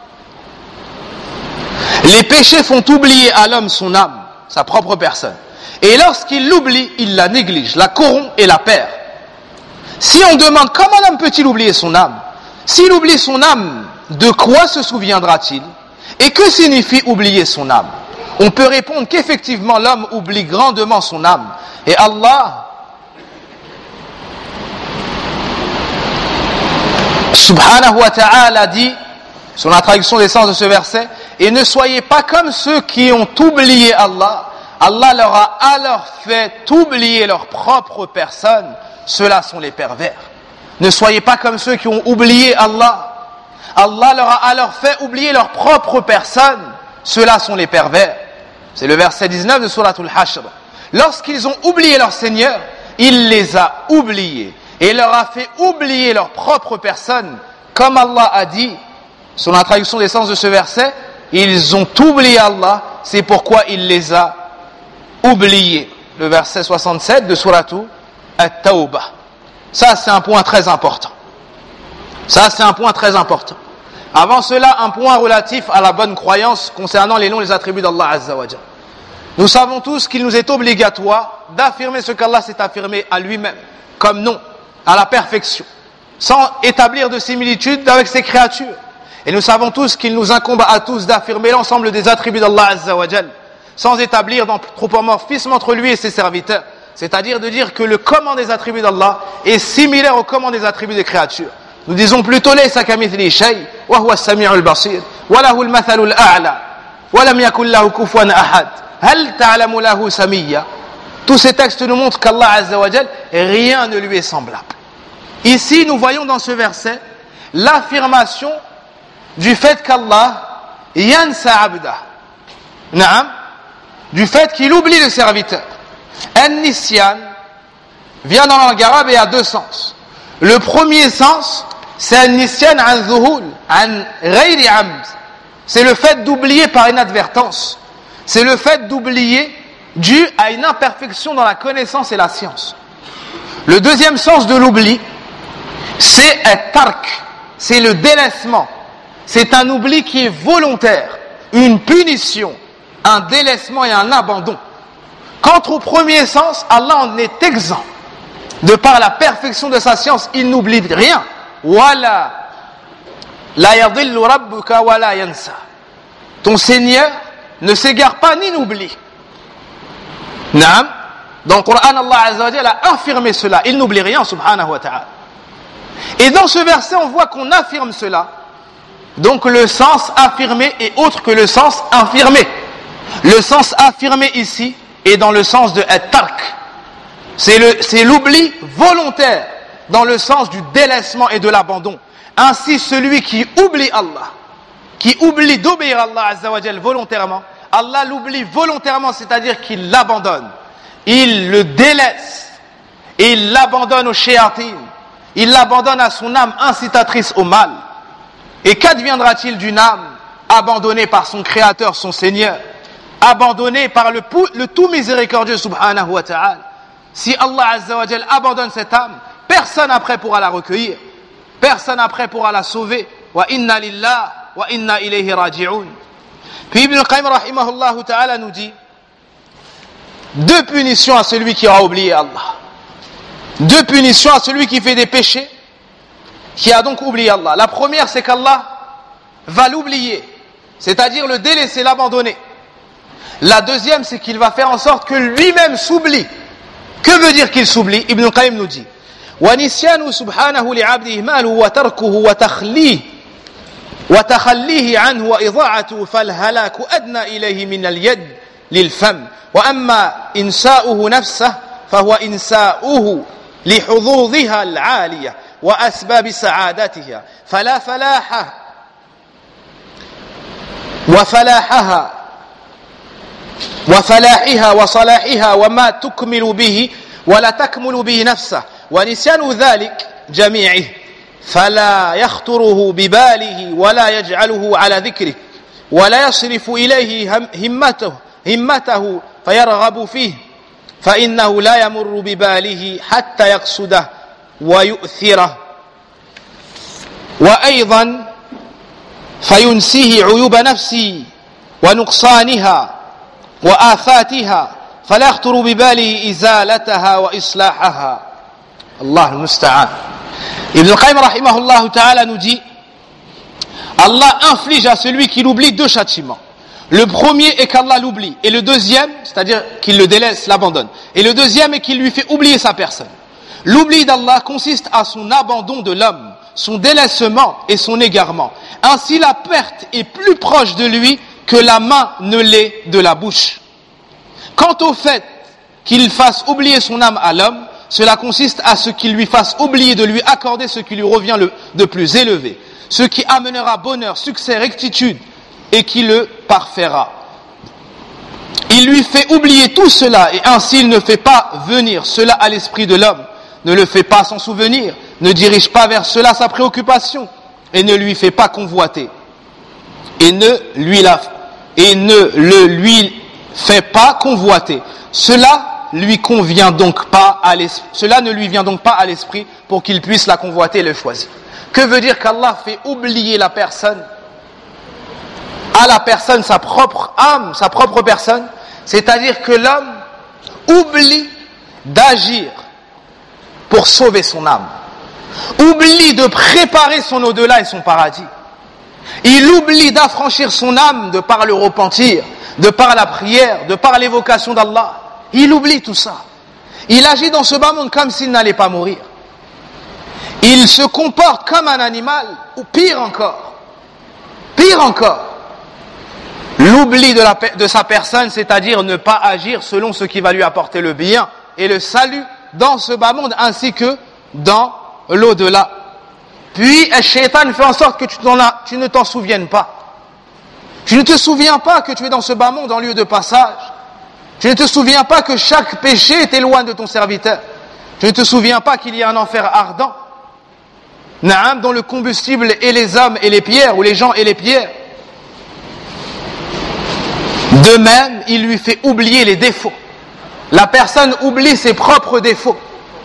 Les péchés font oublier à l'homme son âme, sa propre personne. Et lorsqu'il l'oublie, il la néglige, la corrompt et la perd. Si on demande comment l'homme peut-il oublier son âme, s'il oublie son âme, de quoi se souviendra-t-il? Et que signifie oublier son âme? On peut répondre qu'effectivement l'homme oublie grandement son âme. Et Allah subhanahu wa ta'ala dit, sur la traduction des sens de ce verset, et ne soyez pas comme ceux qui ont oublié Allah. Allah leur a alors fait oublier leur propre personne. Ceux-là sont les pervers. Ne soyez pas comme ceux qui ont oublié Allah. Allah leur a alors fait oublier leur propre personne. Ceux-là sont les pervers. C'est le verset 19 de Suratul Hashr. Lorsqu'ils ont oublié leur Seigneur, il les a oubliés et leur a fait oublier leur propre personne. Comme Allah a dit, sur la traduction des sens de ce verset, ils ont oublié Allah, c'est pourquoi il les a oubliés. Le verset 67 de Suratul At-Tawbah. Ça, c'est un point très important. Avant cela, un point relatif à la bonne croyance concernant les noms et les attributs d'Allah Azza wa Jalla. Nous savons tous qu'il nous est obligatoire d'affirmer ce qu'Allah s'est affirmé à lui-même, comme nom, à la perfection, sans établir de similitude avec ses créatures. Et nous savons tous qu'il nous incombe à tous d'affirmer l'ensemble des attributs d'Allah Azza wa Jalla, sans établir d'anthropomorphisme entre lui et ses serviteurs. C'est-à-dire de dire que le comment des attributs d'Allah est similaire au comment des attributs des créatures. Nous disons plutôt laysa kamithlihi shay wa huwa as-sami'ul basir wa lahu al-mathalul a'la wa lam yakul lahu kufuwan ahad hal ta'lamu lahu samiyya. Tous ces textes nous montrent qu'Allah Azza wa Jalla, rien ne lui est semblable. Ici, nous voyons dans ce verset l'affirmation du fait qu'Allah yansa abda. Naam, du fait qu'il oublie le serviteur. An-nisyan vient dans la langue arabe et a deux sens. Le premier sens, c'est an-nisyan an zuhul, an ghayri amd. C'est le fait d'oublier par inadvertance. C'est le fait d'oublier dû à une imperfection dans la connaissance et la science. Le deuxième sens de l'oubli, c'est at-tark, c'est le délaissement. C'est un oubli qui est volontaire, une punition, un délaissement et un abandon. Quant au premier sens, Allah en est exempt. De par la perfection de sa science, il n'oublie rien. Wala la yadillu rabbuka wala yansa. Ton Seigneur ne s'égare pas ni n'oublie. Naam. Dans le Coran, Allah Azza wa Jalla a affirmé cela. Il n'oublie rien, subhanahu wa ta'ala. Et dans ce verset, on voit qu'on affirme cela. Donc le sens affirmé est autre que le sens infirmé. Le sens affirmé ici est dans le sens de at-tark. C'est l'oubli volontaire, dans le sens du délaissement et de l'abandon. Ainsi, celui qui oublie Allah, qui oublie d'obéir à Allah Azza wa Jalla volontairement, Allah l'oublie volontairement, c'est-à-dire qu'il l'abandonne. Il le délaisse. Et il l'abandonne au shayatin. Il l'abandonne à son âme incitatrice au mal. Et qu'adviendra-t-il d'une âme abandonnée par son Créateur, son Seigneur, abandonnée par le tout miséricordieux subhanahu wa ta'ala? Si Allah Azza wa Jalla abandonne cette âme, personne après pourra la recueillir. Personne après pourra la sauver. Wa inna lillah wa inna ilayhi raji'un. Puis Ibn al-Qayyim rahimahullah ta'ala nous dit deux punitions à celui qui aura oublié Allah. Deux punitions à celui qui fait des péchés, qui a donc oublié Allah. La première, c'est qu'Allah va l'oublier, c'est-à-dire le délaisser, l'abandonner. La deuxième, c'est qu'il va faire en sorte que lui-même s'oublie. Que veut dire qu'il s'oublie? Ibn al-Qayyim nous dit وَنِسْيَانُ سُبْحَانَهُ لِعَبْدِهِ مَالُهُ وَتَرْكُهُ وَتَخَلِّيهِ عَنْهُ وَإِضَاعَتُهُ فَالْهَلَاكُ أَدْنَى إِلَيْهِ مِنَ الْيَدِ لِلْفَمِ وَأَمَّا إِنْسَاؤُهُ نَفْسَهُ فهو إنساؤه لحظوظها العالية وأسباب سعادتها فلا فلاح وفلاحها وصلاحها وما تكمل به ولا تكمل به نفسه ونسيان ذلك جميعه فلا يخطره بباله ولا يجعله على ذكره ولا يصرف إليه همته فيرغب فيه فإنه لا يمر بباله حتى يقصده ويؤثره وأيضا فينسيه عيوب نفسه ونقصانها وآفاتها فلا يخطر بباله إزالتها وإصلاحها. Allah al-Musta'an. Ibn al-Qayyim rahimahullah ta'ala nous dit, Allah inflige à celui qui l'oublie deux châtiments. Le premier est qu'Allah l'oublie, et le deuxième, c'est-à-dire qu'il le délaisse, l'abandonne. Et le deuxième est qu'il lui fait oublier sa personne. L'oubli d'Allah consiste à son abandon de l'homme, son délaissement et son égarement. Ainsi la perte est plus proche de lui que la main ne l'est de la bouche. Quant au fait qu'il fasse oublier son âme à l'homme, cela consiste à ce qu'il lui fasse oublier de lui accorder ce qui lui revient de plus élevé, ce qui amènera bonheur, succès, rectitude et qui le parfaira. Il lui fait oublier tout cela et ainsi il ne fait pas venir cela à l'esprit de l'homme, ne le fait pas s'en souvenir, ne dirige pas vers cela sa préoccupation et ne lui fait pas convoiter et ne le lui fait pas convoiter. Cela ne lui vient donc pas à l'esprit pour qu'il puisse la convoiter et le choisir. Que veut dire qu'Allah fait oublier la personne, à la personne sa propre âme, sa propre personne? C'est-à-dire que l'homme oublie d'agir pour sauver son âme, oublie de préparer son au-delà et son paradis. Il oublie d'affranchir son âme de par le repentir, de par la prière, de par l'évocation d'Allah. Il oublie tout ça. Il agit dans ce bas monde comme s'il n'allait pas mourir. Il se comporte comme un animal, ou pire encore. L'oubli de sa personne, c'est-à-dire ne pas agir selon ce qui va lui apporter le bien et le salut dans ce bas monde ainsi que dans l'au-delà. Puis, le shaitan fait en sorte que tu ne t'en souviennes pas. Tu ne te souviens pas que tu es dans ce bas monde en lieu de passage. Tu ne te souviens pas que chaque péché t'éloigne de ton serviteur. Tu ne te souviens pas qu'il y a un enfer ardent, Naam, dont le combustible est les hommes et les pierres, ou les gens et les pierres. De même, il lui fait oublier les défauts. La personne oublie ses propres défauts.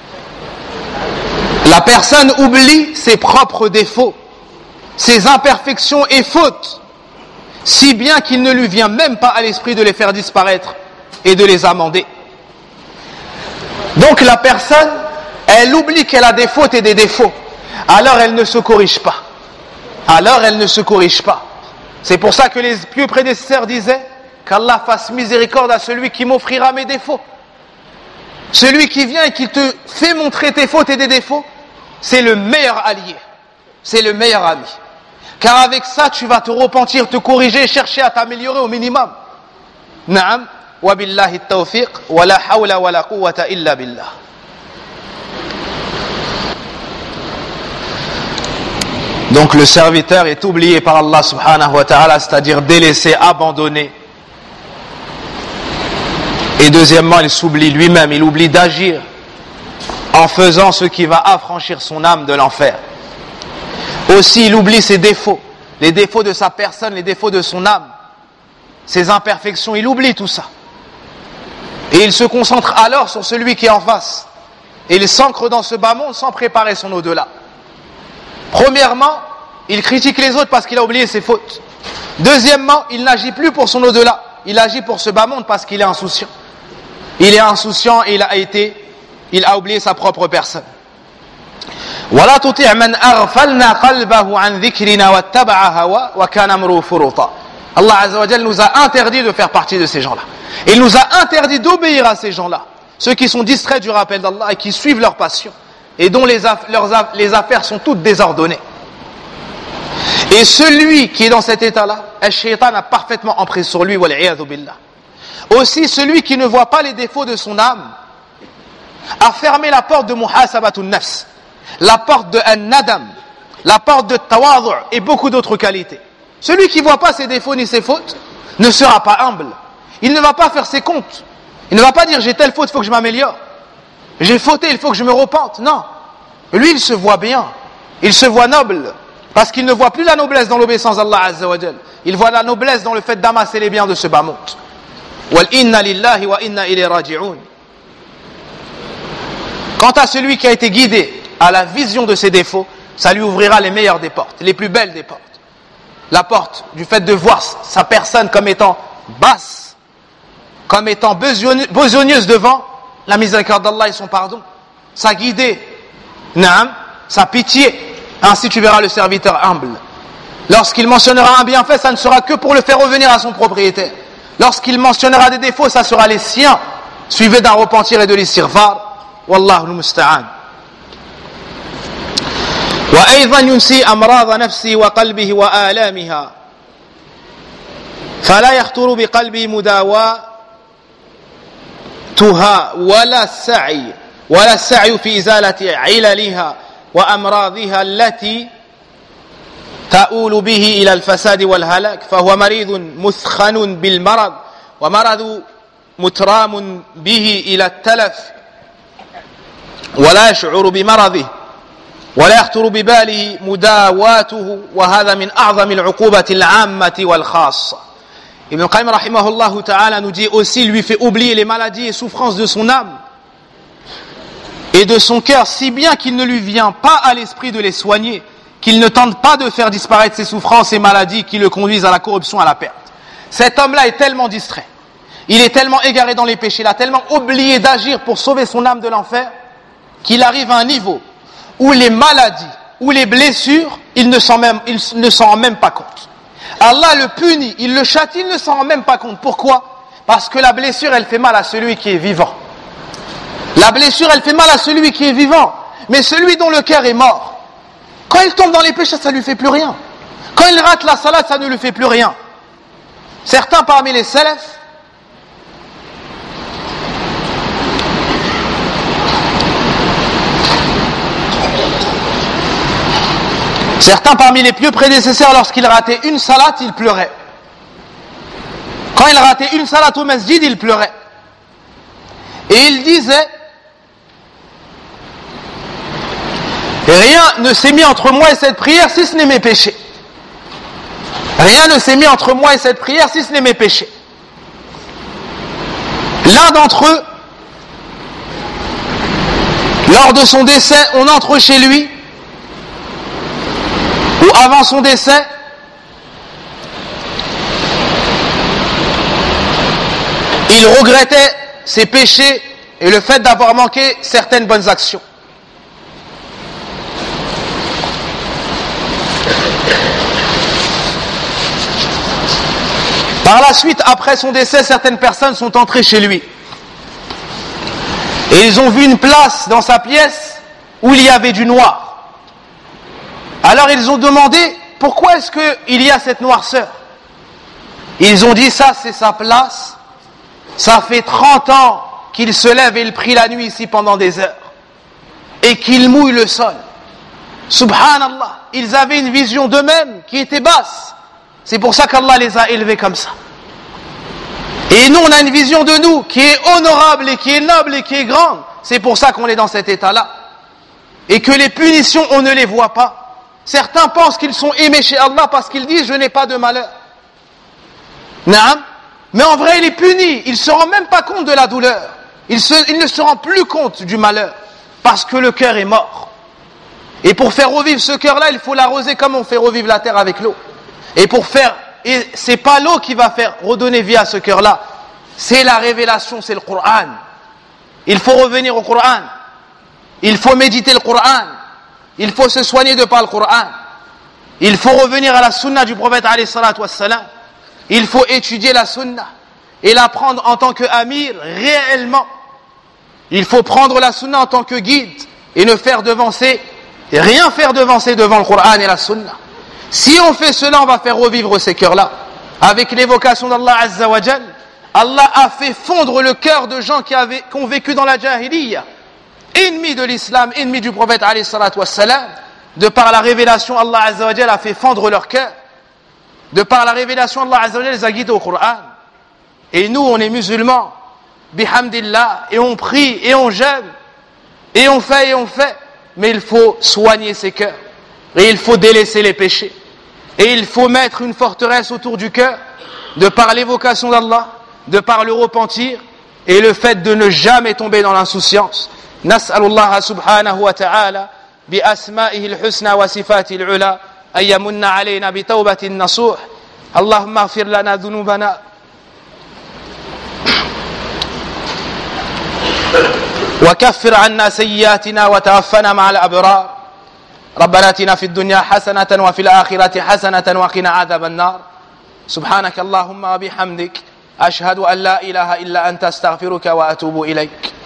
La personne oublie ses propres défauts, ses imperfections et fautes, si bien qu'il ne lui vient même pas à l'esprit de les faire disparaître et de les amender. Donc la personne, elle oublie qu'elle a des fautes et des défauts. Alors elle ne se corrige pas. C'est pour ça que les pieux prédécesseurs disaient qu'Allah fasse miséricorde à celui qui m'offrira mes défauts. Celui qui vient et qui te fait montrer tes fautes et des défauts, c'est le meilleur allié, c'est le meilleur ami. Car avec ça, tu vas te repentir, te corriger, chercher à t'améliorer au minimum. Naam, wa billahi at-tawfiq, wa la hawla wa la quwwata illa billah. Donc le serviteur est oublié par Allah subhanahu wa ta'ala, c'est-à-dire délaissé, abandonné. Et deuxièmement, il s'oublie lui-même, il oublie d'agir en faisant ce qui va affranchir son âme de l'enfer. Aussi, il oublie ses défauts, les défauts de sa personne, les défauts de son âme, ses imperfections, il oublie tout ça. Et il se concentre alors sur celui qui est en face. Et il s'ancre dans ce bas monde sans préparer son au-delà. Premièrement, il critique les autres parce qu'il a oublié ses fautes. Deuxièmement, il n'agit plus pour son au-delà. Il agit pour ce bas monde parce qu'il est insouciant. Il est insouciant et il a oublié sa propre personne. وَلَا تُطِعْ مَنْ أَغْفَلْنَا قَلْبَهُ عَنْ ذِكْرِنَا وَاتَّبَعَ هَوَاهُ وَكَانَ أَمْرُهُ فُرُطًا. Allah Azza wa Jal nous a interdit de faire partie de ces gens-là. Il nous a interdit d'obéir à ces gens-là, ceux qui sont distraits du rappel d'Allah et qui suivent leur passion et dont les affaires sont toutes désordonnées. Et celui qui est dans cet état-là, le shaitan a parfaitement emprise sur lui, wal-'iyadhu billah. Aussi, celui qui ne voit pas les défauts de son âme a fermé la porte de muhasabatun nafs, la porte de an-nadam, la porte de tawadhu' et beaucoup d'autres qualités. Celui qui ne voit pas ses défauts ni ses fautes ne sera pas humble. Il ne va pas faire ses comptes. Il ne va pas dire j'ai telle faute, il faut que je m'améliore. J'ai fauté, il faut que je me repente. Non. Lui, il se voit bien. Il se voit noble. Parce qu'il ne voit plus la noblesse dans l'obéissance d'Allah Azza wa Jal. Il voit la noblesse dans le fait d'amasser les biens de ce bas monde. Wal inna lillahi wa inna ilayhi raji'un. Quant à celui qui a été guidé à la vision de ses défauts, ça lui ouvrira les meilleures des portes, les plus belles des portes. La porte du fait de voir sa personne comme étant basse, comme étant besogneuse devant la miséricorde d'Allah et son pardon, sa guidée, sa pitié. Ainsi tu verras le serviteur humble. Lorsqu'il mentionnera un bienfait, ça ne sera que pour le faire revenir à son propriétaire. Lorsqu'il mentionnera des défauts, ça sera les siens, suivis d'un repentir et de l'istighfar. Wallahu al-musta'an. وأيضا ينسي أمراض نفسه وقلبه وآلامها فلا يخطر بقلبه مداواتها ولا السعي في إزالة عللها وأمراضها التي تؤول به إلى الفساد والهلاك فهو مريض مثخن بالمرض ومرض مترام به إلى التلف ولا يشعر بمرضه ولا يخطر بباله مداواته وهذا من أعظم العقوبة العامة والخاصة. Ibn Qayyim rahimahullah ta'ala nous dit aussi, lui fait oublier les maladies et souffrances de son âme et de son cœur, si bien qu'il ne lui vient pas à l'esprit de les soigner, qu'il ne tente pas de faire disparaître ses souffrances et maladies qui le conduisent à la corruption, à la perte. Cet homme-là est tellement distrait, il est tellement égaré dans les péchés, il a tellement oublié d'agir pour sauver son âme de l'enfer, qu'il arrive à un niveau où les maladies, où les blessures, il ne s'en rend même pas compte. Allah le punit, il le châtie, il ne s'en rend même pas compte. Pourquoi? Parce que la blessure, elle fait mal à celui qui est vivant. La blessure, elle fait mal à celui qui est vivant. Mais celui dont le cœur est mort, quand il tombe dans les péchés, ça ne lui fait plus rien. Quand il rate la salade, ça ne lui fait plus rien. Certains parmi les salafs, certains parmi les pieux prédécesseurs, lorsqu'ils rataient une salade, ils pleuraient. Quand ils rataient une salade au masjid, ils pleuraient. Et ils disaient, rien ne s'est mis entre moi et cette prière si ce n'est mes péchés. Rien ne s'est mis entre moi et cette prière si ce n'est mes péchés. L'un d'entre eux, lors de son décès, on entre chez lui, ou avant son décès, il regrettait ses péchés et le fait d'avoir manqué certaines bonnes actions. Par la suite, après son décès, certaines personnes sont entrées chez lui. Et ils ont vu une place dans sa pièce où il y avait du noir. Alors ils ont demandé, pourquoi est-ce qu'il y a cette noirceur? Ils ont dit, ça c'est sa place, ça fait 30 ans qu'il se lève et il prie la nuit ici pendant des heures, et qu'il mouille le sol. Subhanallah, ils avaient une vision d'eux-mêmes qui était basse. C'est pour ça qu'Allah les a élevés comme ça. Et nous on a une vision de nous qui est honorable et qui est noble et qui est grande. C'est pour ça qu'on est dans cet état-là. Et que les punitions, on ne les voit pas. Certains pensent qu'ils sont aimés chez Allah parce qu'ils disent « je n'ai pas de malheur ». Mais en vrai, il est puni. Il ne se rend même pas compte de la douleur. Il ne se rend plus compte du malheur parce que le cœur est mort. Et pour faire revivre ce cœur-là, il faut l'arroser comme on fait revivre la terre avec l'eau. Et c'est pas l'eau qui va faire redonner vie à ce cœur-là. C'est la révélation, c'est le Coran. Il faut revenir au Coran. Il faut méditer le Coran. Il faut se soigner de par le Coran. Il faut revenir à la sunna du prophète alayhi salatu wassalam. Il faut étudier la sunna et la prendre en tant qu'amir réellement. Il faut prendre la sunna en tant que guide et ne faire devancer, et rien faire devancer devant le Coran et la sunna. Si on fait cela, on va faire revivre ces cœurs-là. Avec l'évocation d'Allah Azza wa Jal, Allah a fait fondre le cœur de gens qui ont vécu dans la jahiliya, ennemis de l'islam, ennemis du prophète alayhi salatu wassalam. De par la révélation, Allah Azza wa Jal a fait fondre leur cœur. De par la révélation, Allah Azza wa Jal les a guidés au Coran. Et nous, on est musulmans, bihamdillah, et on prie, et on jeûne, et on fait, mais il faut soigner ces cœurs, et il faut délaisser les péchés, et il faut mettre une forteresse autour du cœur, de par l'évocation d'Allah, de par le repentir, et le fait de ne jamais tomber dans l'insouciance. Nas'alullah subhanahu wa ta'ala بأسمائه الحسنى وصفاته العلى أن يمن علينا بتوبة نصوح. اللهم اغفر لنا ذنوبنا وكفر عنا سيئاتنا وتوفنا مع الأبرار. ربنا آتنا في الدنيا حسنة وفي الآخرة حسنة وقنا عذاب النار. سبحانك اللهم وبحمدك أشهد أن لا إله إلا أنت أستغفرك وأتوب إليك.